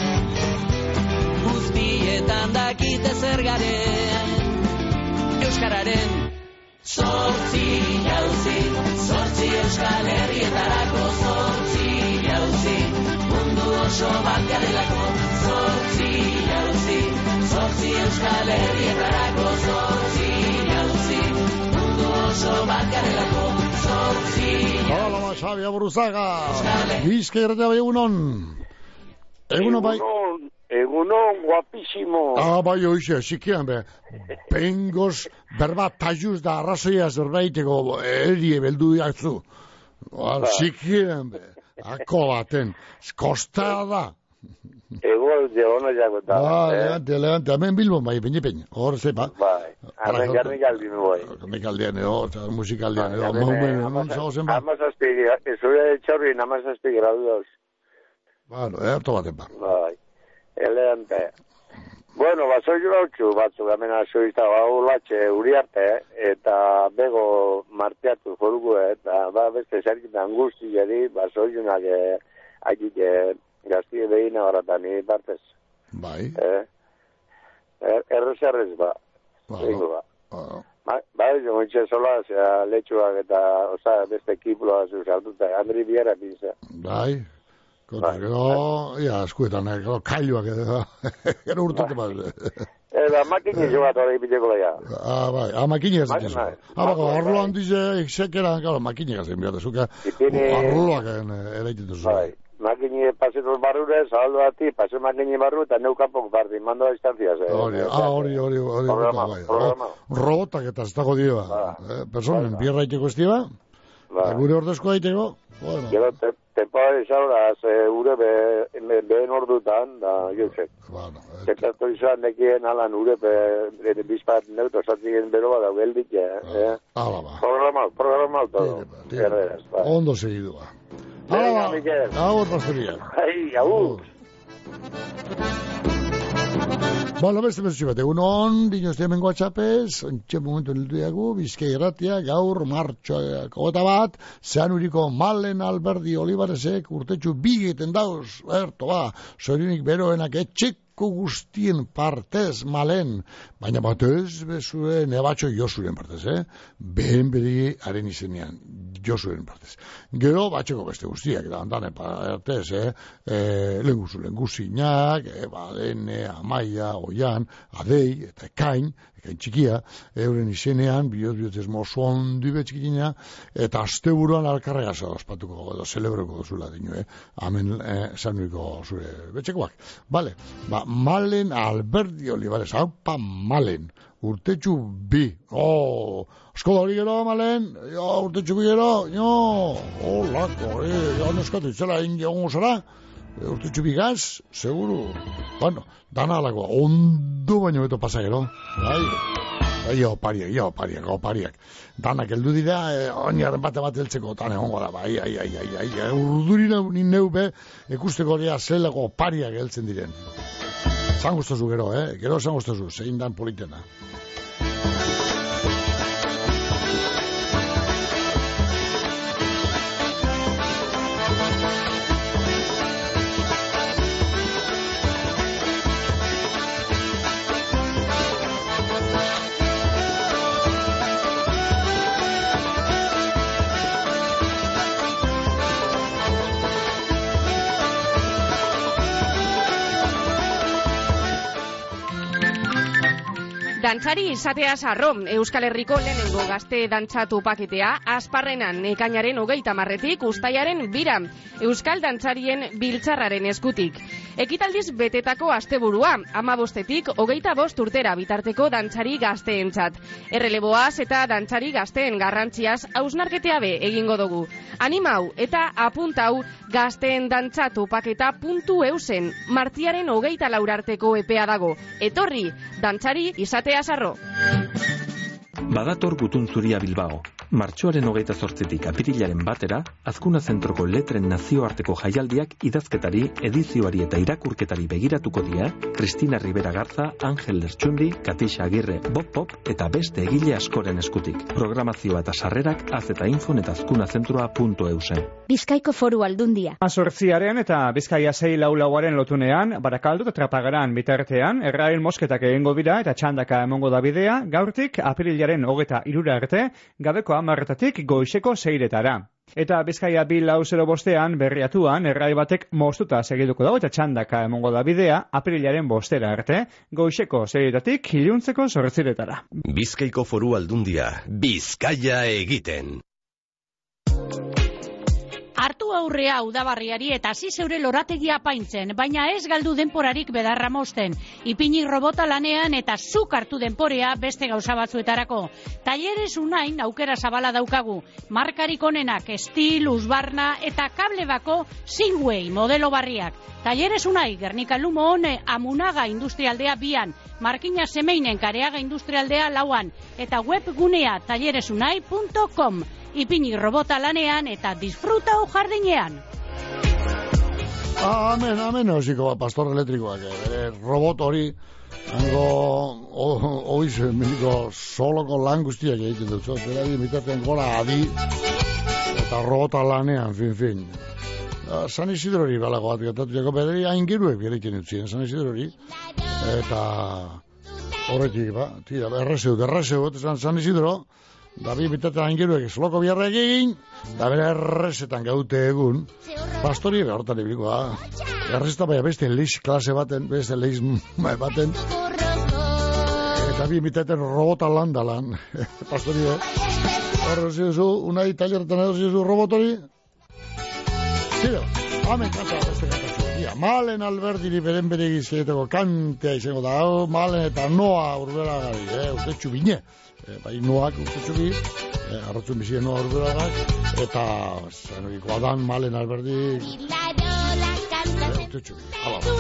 guztietan dakite zer garen, euskararen zortzi jauzi, zortzi Euskal Herrietarako zortzi jauzi, mundu oso bat garelako zortzi jauzi, zortzi Euskal Herrietarako zortzi jauzi, mundu oso bat garelako zortzi jauzi. Hola, Xabi Aburuzaga, Bizkaia bai egunon. Egunon bai. Egunon, guapísimo. Bai, hoxe, zikian, bengoz, berba, tajuz da arrazoia zerbaiteko erie beldu diatzu. Zikian, ako baten, kostea da. Ego, de hona jago da. Levante, hemen Bilbon bai, peñi, hor zepa. Bai, hemen garnikaldian bai. Garnikaldian, musikaldian, amazazpegi, zure txorrin amazazpegi graduados. Bueno, harto baten ba. Bai. Elegante. Bueno, basoi gautxu batzuk amena soizta latxe Uriarte eta bego marteatu foruko eta beste zerkitan guztiari basoiunak agite gaztie behina horretan partez. Bai. Errezarrez ba. Zingo ba. Bai, jontxe sola, letxuak eta beste ekiploa zuzaltuta, Andri Biera pizza. Bai. Gero, eskuetan, kailuak gero urtute bat. Eta makini joat hori biteko laia. Bai, makini gazetzen. Bako, arlo handize, eksekera, makini gazetzen bihate, zuka arloak eraiten duzu. Bai, makini pasetos barrure, zahaldo ati, pase makini barru, eta neukapok bardi, mando a distancias. Hori. Robotak eta ez dago dira. Personen, bierra iteko ez dira, gure ordezko daiteko. Gero, tempoa izauraz, ure behen ordutan, da, jozek. Zetatu izan nekien alan ure bizpat neuto zatzien bero bada, geldik, Programau todo. Ondo segidua. Hala ba, agur pastoria. Agur. Bueno, beste bezutxe bat, egunon, dinozte hemengo atxapez, ontxe momentu niltu diagu, Bizkaia Irratia, gaur martxoako eta bat, zean uriko Malen Alberdi Olivaresek urtetxu bigeten dauz, berto ba, zorinik beroenak etxik publiko guztien partez, malen, baina batez bezue nebatxo Josuren partez, behen beri haren izenean, Josuren partez. Gero, batxeko beste guztiak, da, andane partez, lenguzinak, Badene, Amaia, Oian, Adei, eta Ekain txikia, euren izenean, bihotz mozo ondi betxikina, eta asteburuan alkarrega ospatuko edo celebroko dozula dino, hemen sanuiko zure betxekoak. Bale, Malen Alberdi Olivares, haupa Malen, urtetxu bi, asko da hori gero, Malen, urtetxu bi gero, holako, neskatu, itzela ingegongo zara, urtetxu bi gaz, seguru, bueno, dana alakoa, ondo baino beto pasa gero, opariak. Danak heldu dira, oinaren bate heltzeko, tan egongo da, urduri neu be, ikusteko dira zelako opariak heltzen diren. Zan guztozu gero, gero zan guztozu, zein dan politena. Dantzari izatea sarro, Euskal Herriko lehenengo gazte dantzatu paketea, Asparrenan ekainaren 30etik uztailaren 2 Euskal Dantzarien biltzarraren eskutik. Ekitaldiz betetako asteburua, 15etik 25 urtera bitarteko dantzari gazteentzat. Erreleboaz eta dantzari gazteen garrantziaz hausnarketea be egingo dugu. Animau eta apuntau gazteen dantzatu paketa.eusen, martziaren 24 arteko epea dago. Etorri, dantzari izatea sarro. Badator Gutun Zuria Bilbao. Martxoaren 28tik apirilaren 1 Azkuna Zentroko letren nazioarteko jaialdiak idazketari, edizioari eta irakurketari begiratuko dira Cristina Rivera Garza, Angel Lertxundi, Katisha Agirre, Bob Pop eta beste egile askoren eskutik. Programazioa eta sarrerak azetainfon eta azkunazentroa.eusen. Bizkaiko Foru Aldundia. 18 eta Bizkaia 6-4 lotunean, Barakaldo eta Trapagaran bitartean, errail mosketak egingo dira eta txandaka emongo da bidea, gaurtik apirilaren 23 arte, gabeko 10 goizeko 6-etara. Eta Bizkaia 2-0 berriatuan, errai batek moztuta segituko dago eta txandaka emongo da bidea, apirilaren 5 arte, goizeko 6-etatik iluntzeko 8-etara. Bizkaiko Foru Aldundia, Bizkaia egiten. Hartu aurrea udabarriari eta hasi zeure lorategia apaintzen, baina ez galdu denporarik bedarra mozten. Ipini robota lanean eta zuk hartu denporea beste gauza batzuetarako. Talleres Unain aukera zabala daukagu. Markarik onenak, Estil, Usbarna eta Kablebako Singway modelo barriak. Talleres Unai, Gernika Lumon, Amunaga Industrialdea 2, Markina Semeinen Kareaga Industrialdea 4 eta webgunea talleresunai.com. Ipini robota lanean eta disfrutau jardinean. Amen, hoziko, pastor elektrikoak, robot hori, oiz, miniko soloko lan guztiak egiten dut, bera dimitaten gora adi, eta robota lanean, fin. San Isidro hori balago bat gatatu jako, bederi aingiruek egiten dut ziren, San Isidro hori, eta horretik, errezeu, San Isidro, da bi bitatzen aingeruek soloko biarra egin, da bera errezetan gaute egun, pastori horretan ibilikoa, errezeta baina beste leiz klase baten, beste leiz baten, eta bi bitatzen robota landalan, pastori, horreziduzu, unai talerretan edoziduzu robotori, zero, hamen kanta beste kantatxo, Malen Alberdiri beren bere egizkieteko kantea izango da, Malen eta Noa urbera gari, urtetxu bine, bai Noak urtetxu bi, arratzun bizien Noa urbera gari, eta zanuriko Adan Malen Alberdi, urtetxu bi,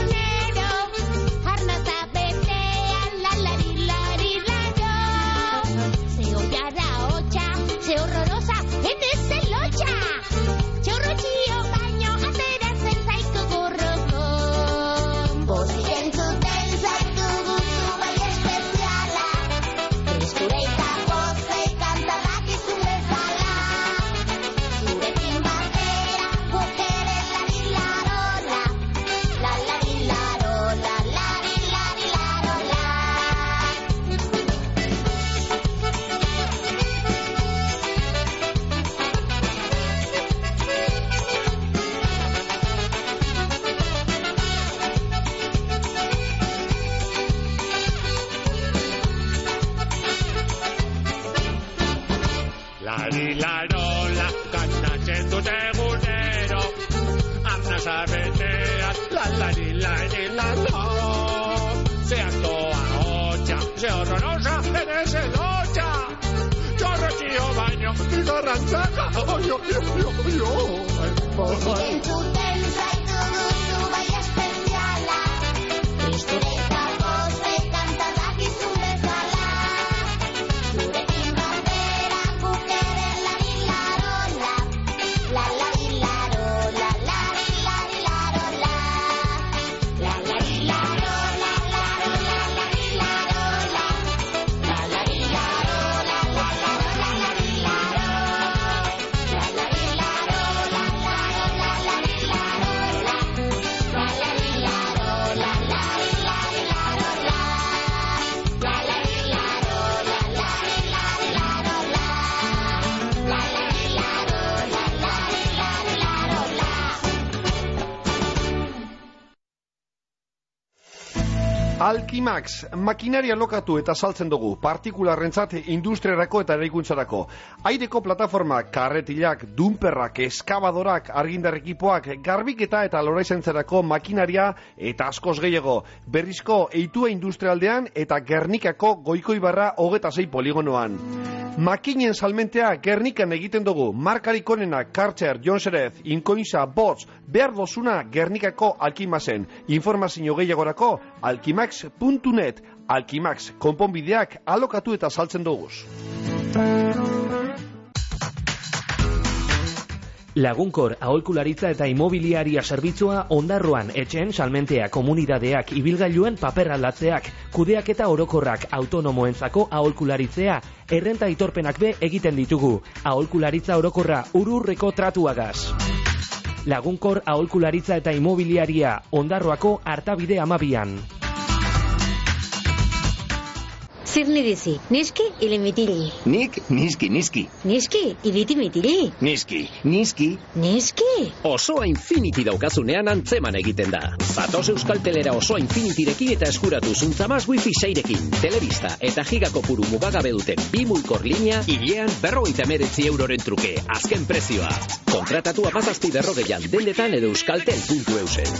Se horrorosa, en ese locha. Chorro chío, baño, ateratzen zaiko gorroko. Bosien zuten zaitu guzu bai espeziala. Triskureita pozei kantadak izun bezala. Zurekin batera, guk ere larilarola. Larilarola. noche horrorosa en ese locha. Chorro tío baño y garrantzaka. Entzuten zaitu duzu bai especiala. Tristereta boste kantadak izun bezala. Zurekin batera guk ere lari-larola. La-lari-larola, lari-lari-larola. La-lari-larola, larola, lari-larola. La-lari-larola, larola, lari-larola. Alkimax, makinaria lokatu eta saltzen dugu, partikularrentzat industriarako eta eraikuntzarako. Aireko plataformak, karretilak, dumperrak, eskabadorak, argindar ekipoak, garbiketa eta loraizentzerako makinaria eta askoz gehiago. Berrizko eitua industrialdean eta Gernikako Goikoibarra 26 poligonoan. Makinen salmentea Gernikan egiten dugu, markarik onena, Karcher, Jonserez, Inkoinza, Bots, behar dozuna Gernikako Alkimaxen. Informazio gehiagorako, alkimax.net, Alkimax, konponbideak alokatu eta saltzen duguz. Lagunkor aholkularitza eta imobiliaria zerbitzua Ondarroan etxen salmentea komunidadeak ibilgailuen paper aldatzeak, kudeaketa orokorrak autonomoentzako aholkularitzea, errenta aitorpenak be egiten ditugu. Aholkularitza orokorra ururreko tratuagaz. Lagunkor aholkularitza eta imobiliaria Ondarroako Artabide 12an. Zer nidizi, niski ilimitili. Nik niski. Niski ilitimitili. Niski. Osoa Infinity daukazunean antzeman egiten da. Zatoz Euskaltelera Osoa Infinityrekin eta eskuratu zuntzamaz wifi 6rekin. Telebista eta gigakopuru mugagabe duten 2 mulkor linea, hilean 59 euroren truke. Azken prezioa. Kontratatu 17 dendetan edo euskaltel.eusen.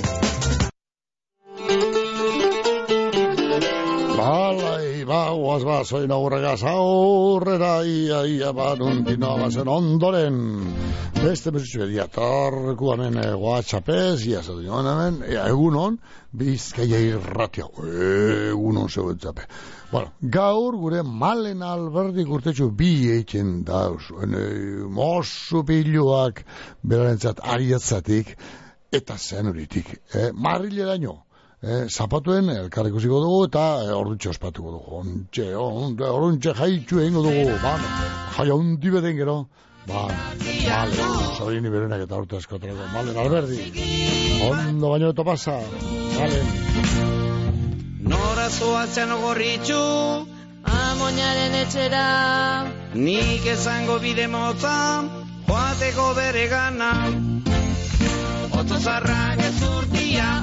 Guaz zoin aurregaz aurrera ia barundino bazen ondoren beste mesutxe bedia tarkuanen WhatsAppez ia zaudin hemen egunon Bizkaia irratia egunon zeudetzape. Bueno, gaur gure Malen Alberdik urtetxu bi eitzen dauz mosu piluak berarentzat ariatzatik eta zenuritik marrileraino zapatuen elkarrikusiko dugu eta orduntxe ospatuko dugu. Orduntxe jaitxu egingo dugu. Jaia hundi beden gero. Male, Sabrini berenak eta urte eskotrako. Malen Alberdi. Ondo baino eto pasa. Malen. Nora zoatzen gorritxu, amoñaren etxera. Nik esango bide motza, joateko bere gana. Otozarrak ez urtia,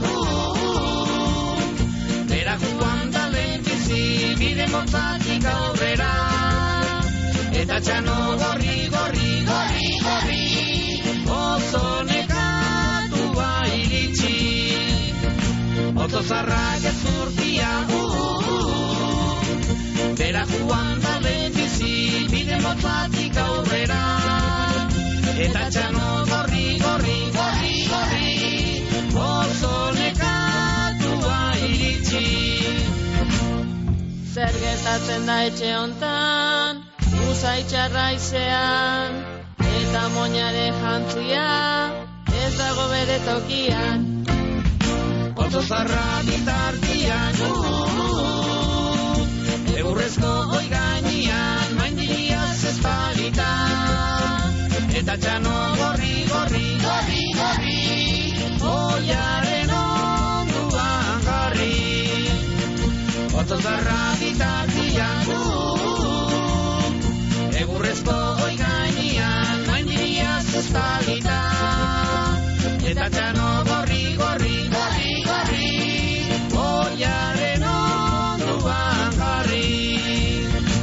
Joan da lentizi, bide motzatik aurrera. Eta txano gorri, oso nekatua iritsi. Otozarrak ez urtia, bera joan da lentizi, bide motzatik aurrera. Eta txano gorri, oso nekatua iritsi. Zer gertatzen da etxe hontan, usaitxarra izean, eta moñare jantzia, ez dago bere tokian. Otozarra bitartian, egurrezko goi gainean, maindiriaz ez palita. Eta txano gorri, oiaren onduan garri. Otozarra bitartian, egurrezko goi gainean, maindiriaz ez palita. Eta txano gorri, oiaren onduan garri.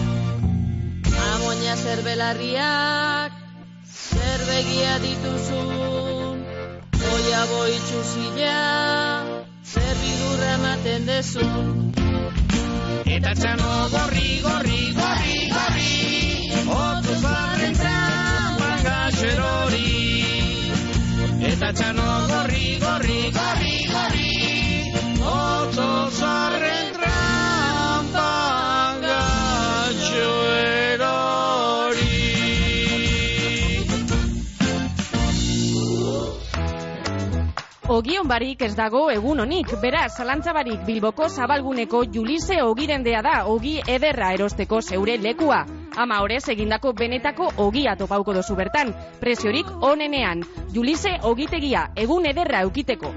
Amoña zer belarriak, zer begia dituzun, oia boitxu zila, zer bidurra ematen dezun. eta txano gorri, gorri, gorri, gorri, otzo zarren trampan gaxerori. Eta txano gorri, gorri, gorri, gorri, otzo zarren trampan gaxerori. Ogion barik ez dago egun honik, beraz, zalantza barik Bilboko zabalguneko Julise ogirendea da, ogi ederra erosteko zeure lekua. Ama horrez egindako benetako ogia topauko dozu bertan, preziorik onenean. Julise ogitegia, egun ederra eukiteko.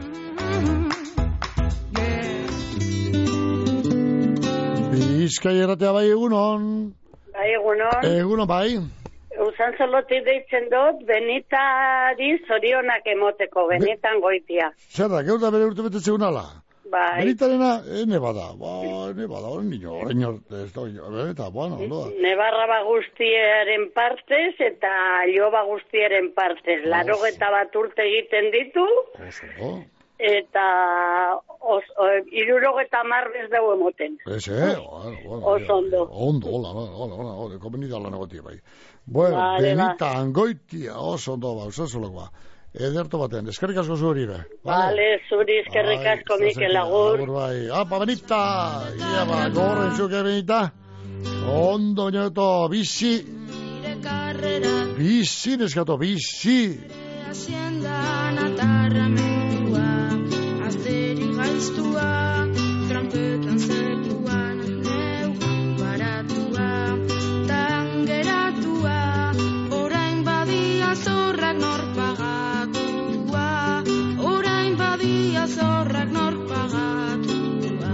Bizkai erratea bai egunon. Bai egunon. Egunon bai. Usan zolotik deitzen dut, Benitari zorionak emoteko, Benitan goitia. Zer da, geu da bere urte betetzegun ala? Bai. Benitarena, ene bada, hori niño, eta, bueno, ondo da. Nebarraba guztiaren partez eta Ioba guztiaren partez. 81 urte egiten ditu. Eta 70 bez dago emoten. Oso ondo. Ondo, konbenida lan egotia bai. Bueno, Benita Angoitia, oso ondo ba, oso zolokoa. Ederto baten, eskerrik asko zuri be. Vale, zuri eskerrik asko Mikel Agur. Bai, apa Benita, ia ba, gorren zuke Benita. Ondo nieto, bizi. Bizi, neskato, bizi. Haciendan atarramendua, azteri gaiztua, trampetan zertuan neukan baratua, tangeratua, orain badia zorrak nor pagatua, orain badia zorrak nor pagatua.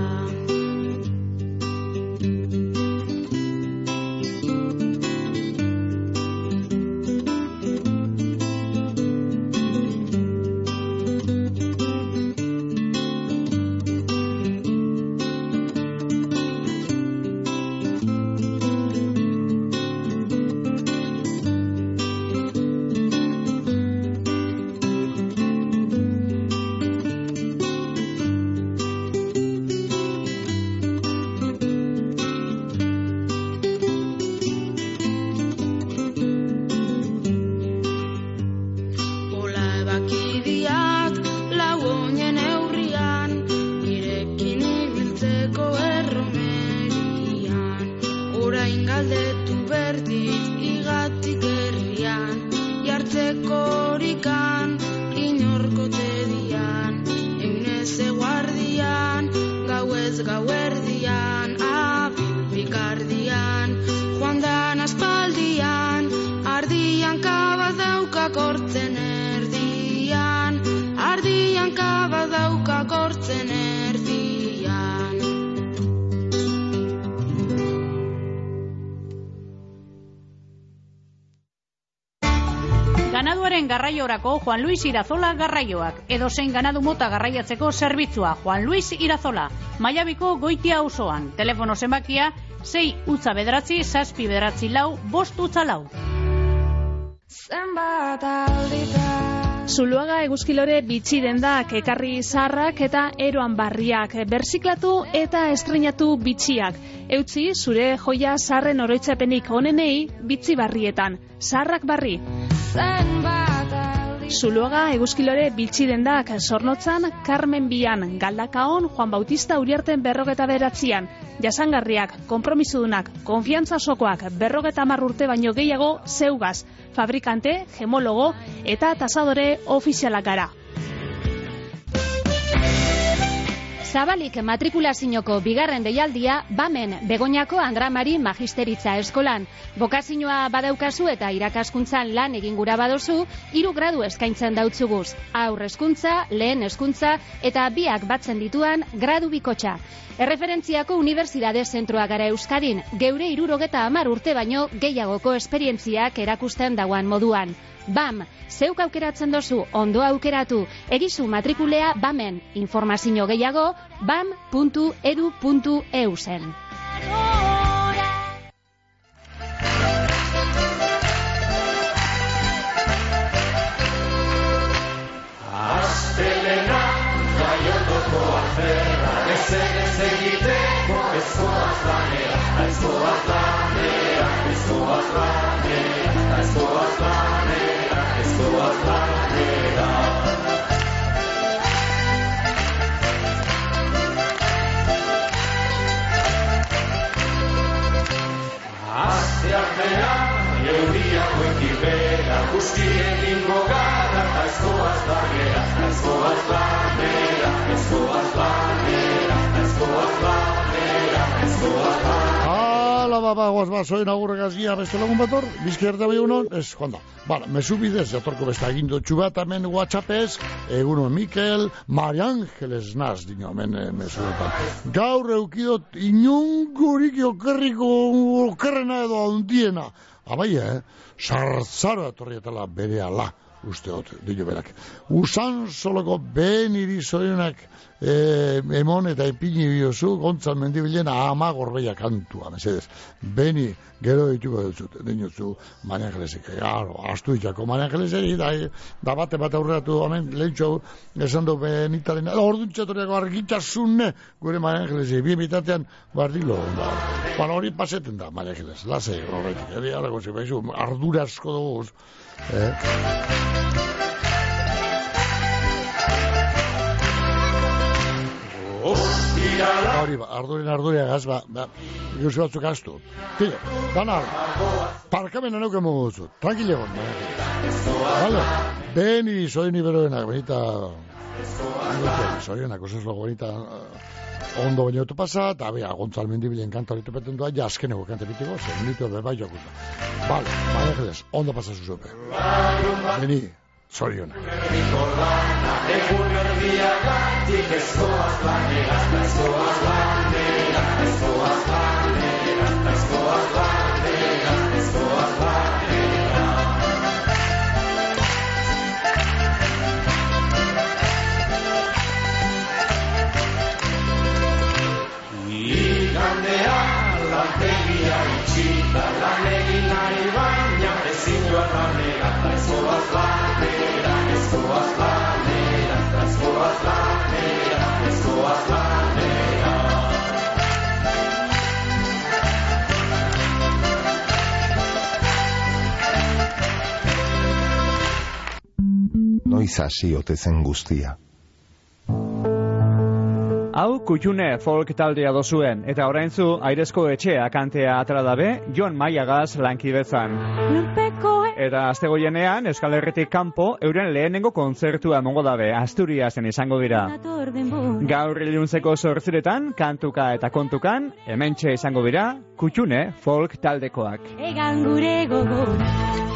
Ganaduaren garraiorako Juan Luis Irazola garraioak, edozein ganadu mota garraiatzeko zerbitzua Juan Luis Irazola, Maiabiko Goitia auzoan, telefono zenbakia 6 utza bederatzi, 7 bederatzi lau, 5 utza lau. Zuluaga eguzkilore bitxi dendak, ekarri zaharrak eta eroan barriak, berziklatu eta estrenatu bitxiak. Eutzi zure joia zaharren oroitzapenik onenei bitxi barrietan, zaharrak barri. Zuluaga eguzkilore bitxi dendak, Zornotzan, Carmen Bian, Galdakaon, Juan Bautista Uriarten 49an, jasangarriak, konpromisodunak, konfiantza osokoak, 50 urte baino gehiago zeugaz, fabrikante, gemologo eta tasadore ofizialak gara. Zabalik matrikulazioko bigarren deialdia Bamen Begoñako Andra Mari Magisteritza Eskolan. Bokazioa badaukazu eta irakaskuntzan lan egin gura badozu, 3 gradu eskaintzen dautzuguz. Aur hezkuntza, lehen hezkuntza eta biak batzen dituan gradu bikotxa. Erreferentziako unibertsitate zentroa gara Euskadin, geure 70 urte baino gehiagoko esperientziak erakusten dauan moduan. BAM, zeuk aukeratzen dozu, ondo aukeratu, egizu matrikulea Bamen, informazio gehiago, bam.edu.eu zen. Astelena, jaiotoko afera, ez egiteko ez goaz lanera, ez goaz lanera, ez goaz lanera, ez goaz lanera, ez goaz lanera. Asteartean, euria goetik bera, guzti egingo gara, ez goaz lanera, ez goaz lanera, ez goaz lanera, ez goaz lanera, ez goaz lanera. Hala, guaz, soin agurregazia beste lagun bator, bizkierta bai unon, ez, joan da. Bala, mesu bidez, jatorko beste agindotxu bat, hemen WhatsAppez, egunon Mikel, Mari Angeles naz, dino, hemen mesuetan. Gaur eukidot inungurik okerrena edo handiena. Abai, sarzaro etorrietala bere ala, usteot, dino berak. Usan soloko ben irizorenak emon eta ipini biozu, gontzal mendibilen ama gorbeia kantua, mesedez. Beni gero dituko dut, dinotzu Mari Angelesik. Garo, astu ditako Mari Angeleseri, da bate bat aurreratu hemen, lehentxo esan du benitaren, orduntxatoriako argitxasunne gure Mari Angelesi, bi bitatean bardilo. Bueno, hori paseten da, Mari Angeles, lasei horretik, harako zibaizu, ardura asko dugu. Hori ba, arduria gaz, gauzi batzuk astu. Tio, danar, parkamen aneuke mugu duzu, tranquile egon. Vale, beni soini beroenak, benita, zorionak, oso benita, ondo baino etu pasa, eta bea, Gontzal mendibilen kanta horitu peten doa, ja azkeneko kanta bitiko, zen minutu berbai jokuta. Vale, Mari Angeles, ondo pasa zuzupe. Beni, zorionak. Egun erdiagatik ez goaz lanera, ez goaz lanera, ez goaz lanera, ez goaz lanera, ez goaz lanera. Igandea lantegia itxita, lan egin nahi baina ezin joan lanera, ez goaz lanera, ez goaz lanera, ez goaz lanera, ez goaz lanera. Noiz hasi ote zen guztia. Hau Kutxune folk taldea dozuen, eta oraintzu airezko etxea kantea atera dabe, Jon Maiagaz lankidezan. Eta astegoienean, Euskal Herritik kanpo, euren lehenengo kontzertua emongo dabe, Asturiasen izango dira. Gaur iluntzeko 8:00 kantuka eta kontukan, hementxe izango dira, Kutxune folk taldekoak. Egan gure gogora.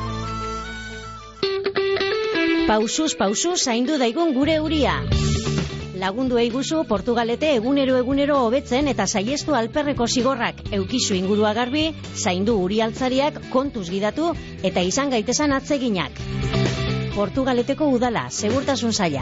Pausuz zaindu daigun gure uria. Lagundu eiguzu Portugalete egunero hobetzen eta saiestu alperreko zigorrak eukizu ingurua garbi, zaindu urialtzariak kontuz gidatu eta izan gaitesan atzeginak. Portugaleteko udala, segurtasun saila.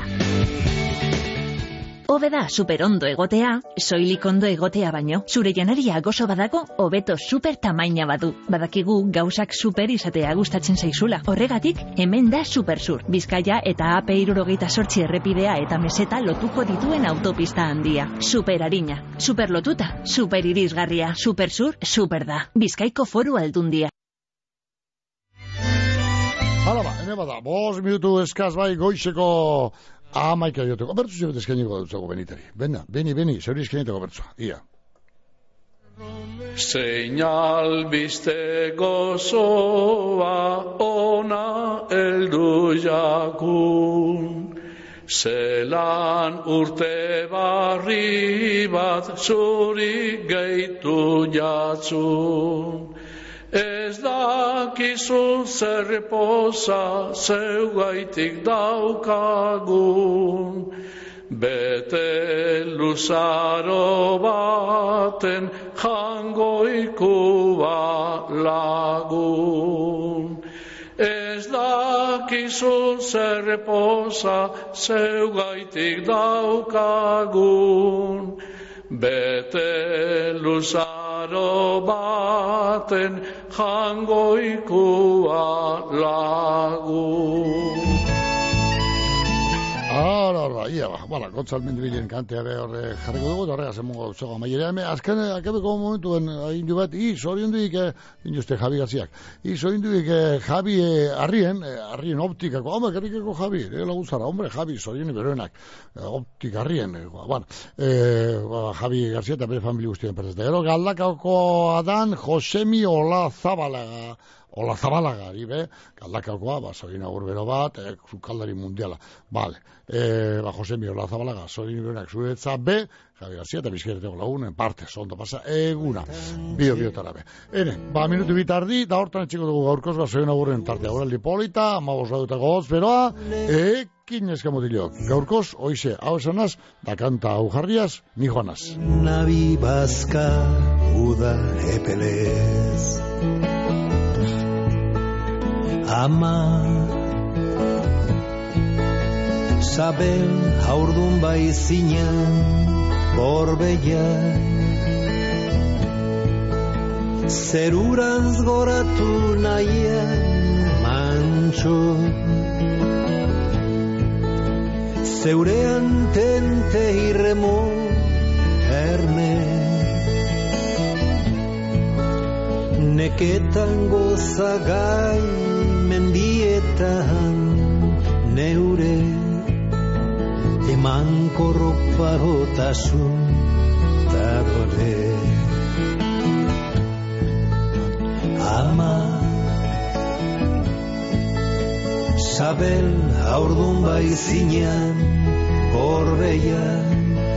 Hobe da super ondo egotea, soilik ondo egotea baino. Zure janaria gozo badago, hobeto super tamaina badu. Badakigu gauzak super izatea gustatzen zaizula. Horregatik, hemen da Supersur. Bizkaia eta AP78 errepidea eta meseta lotuko dituen autopista handia. Super harina, super lotuta, super irisgarria. Supersur, super da. Bizkaiko Foru Aldundia. Hala ba, ene bada, 5 minutu eskaz bai goizeko amaika joteko. Bertzu zebet eskeniko dutzago benitari. Beni, zeuri eskeniteko bertzua. Ia. Zein albiste gozoa ona eldu jakun, zelan urte barri bat zuri gehitu jatzun. Ez dakizu zer poza zeugaitik daukagun, bete luzaro baten jangoikua lagun. Ez dakizu zer poza zeugaitik daukagun, bete luzaro baten jangoikua lagun. Ia, bala, Gontzal Mendibilen kantea be horre jarriko dugu, eta horregaz emongo zoga maierea. Azken, akabeko momentuen, indu bat, zorinduik, inuzte Javi Garziak, zorinduik Javi arrien optikako, hombre, kerrikeko Javi, laguntzara, hombre, Javi, zorin beroenak, optik arrien, Javi Garzia eta bere familia guztien pertezte. Gero, Galdakako adan, Josemi Olazabalaga, Galdakakoa, zorin agur bero bat, zukaldari mundiala, bale. Josemi Olazabalaga, zorin beroenak zuretza, Javi Garzia eta bizkereteko lagunen parte, ondo pasa, eguna, biotara be. Minutu bitardi, da hortan etxiko dugu gaurkoz, zorin agurren tartea, horreldi polita, amabos badutako hoz, beroa, ekin eskamotilok. Gaurkoz, oize, hau esanaz, da kanta hau jarriaz, ni joanaz. Nabi bazka uda epelez Ama Sabel haurdun bai zinen Borbeia Zerurantz goratu nahien mantxo Zeurean tente irremo erne Neketan gozagai mendietan neure Eman korropagotasun dadore Ama Sabel haurdun bai zinean Gorbeian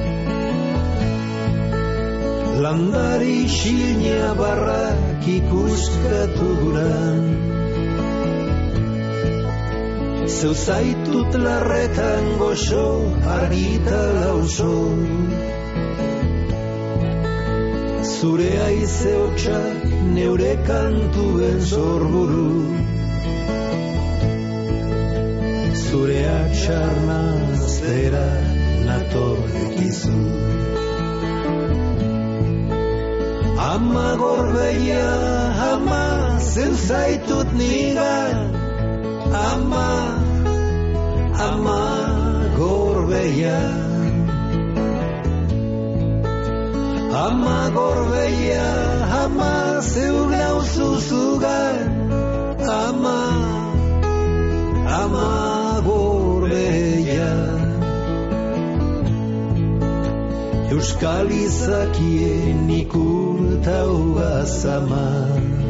Landari xilnia barrak ikuskatu duran Zeu zaitut larretan goxo argita lauso Zure aize hotxak neure kantuen zorburu Zure atxarnaztera natorrekizu Ama gorbeia, ama zeu zaitut nigan Ama gorbeia Ama gorbeia, ama zeu nauzuzugan Ama gorbeia Euskal izakien ikurtau gazama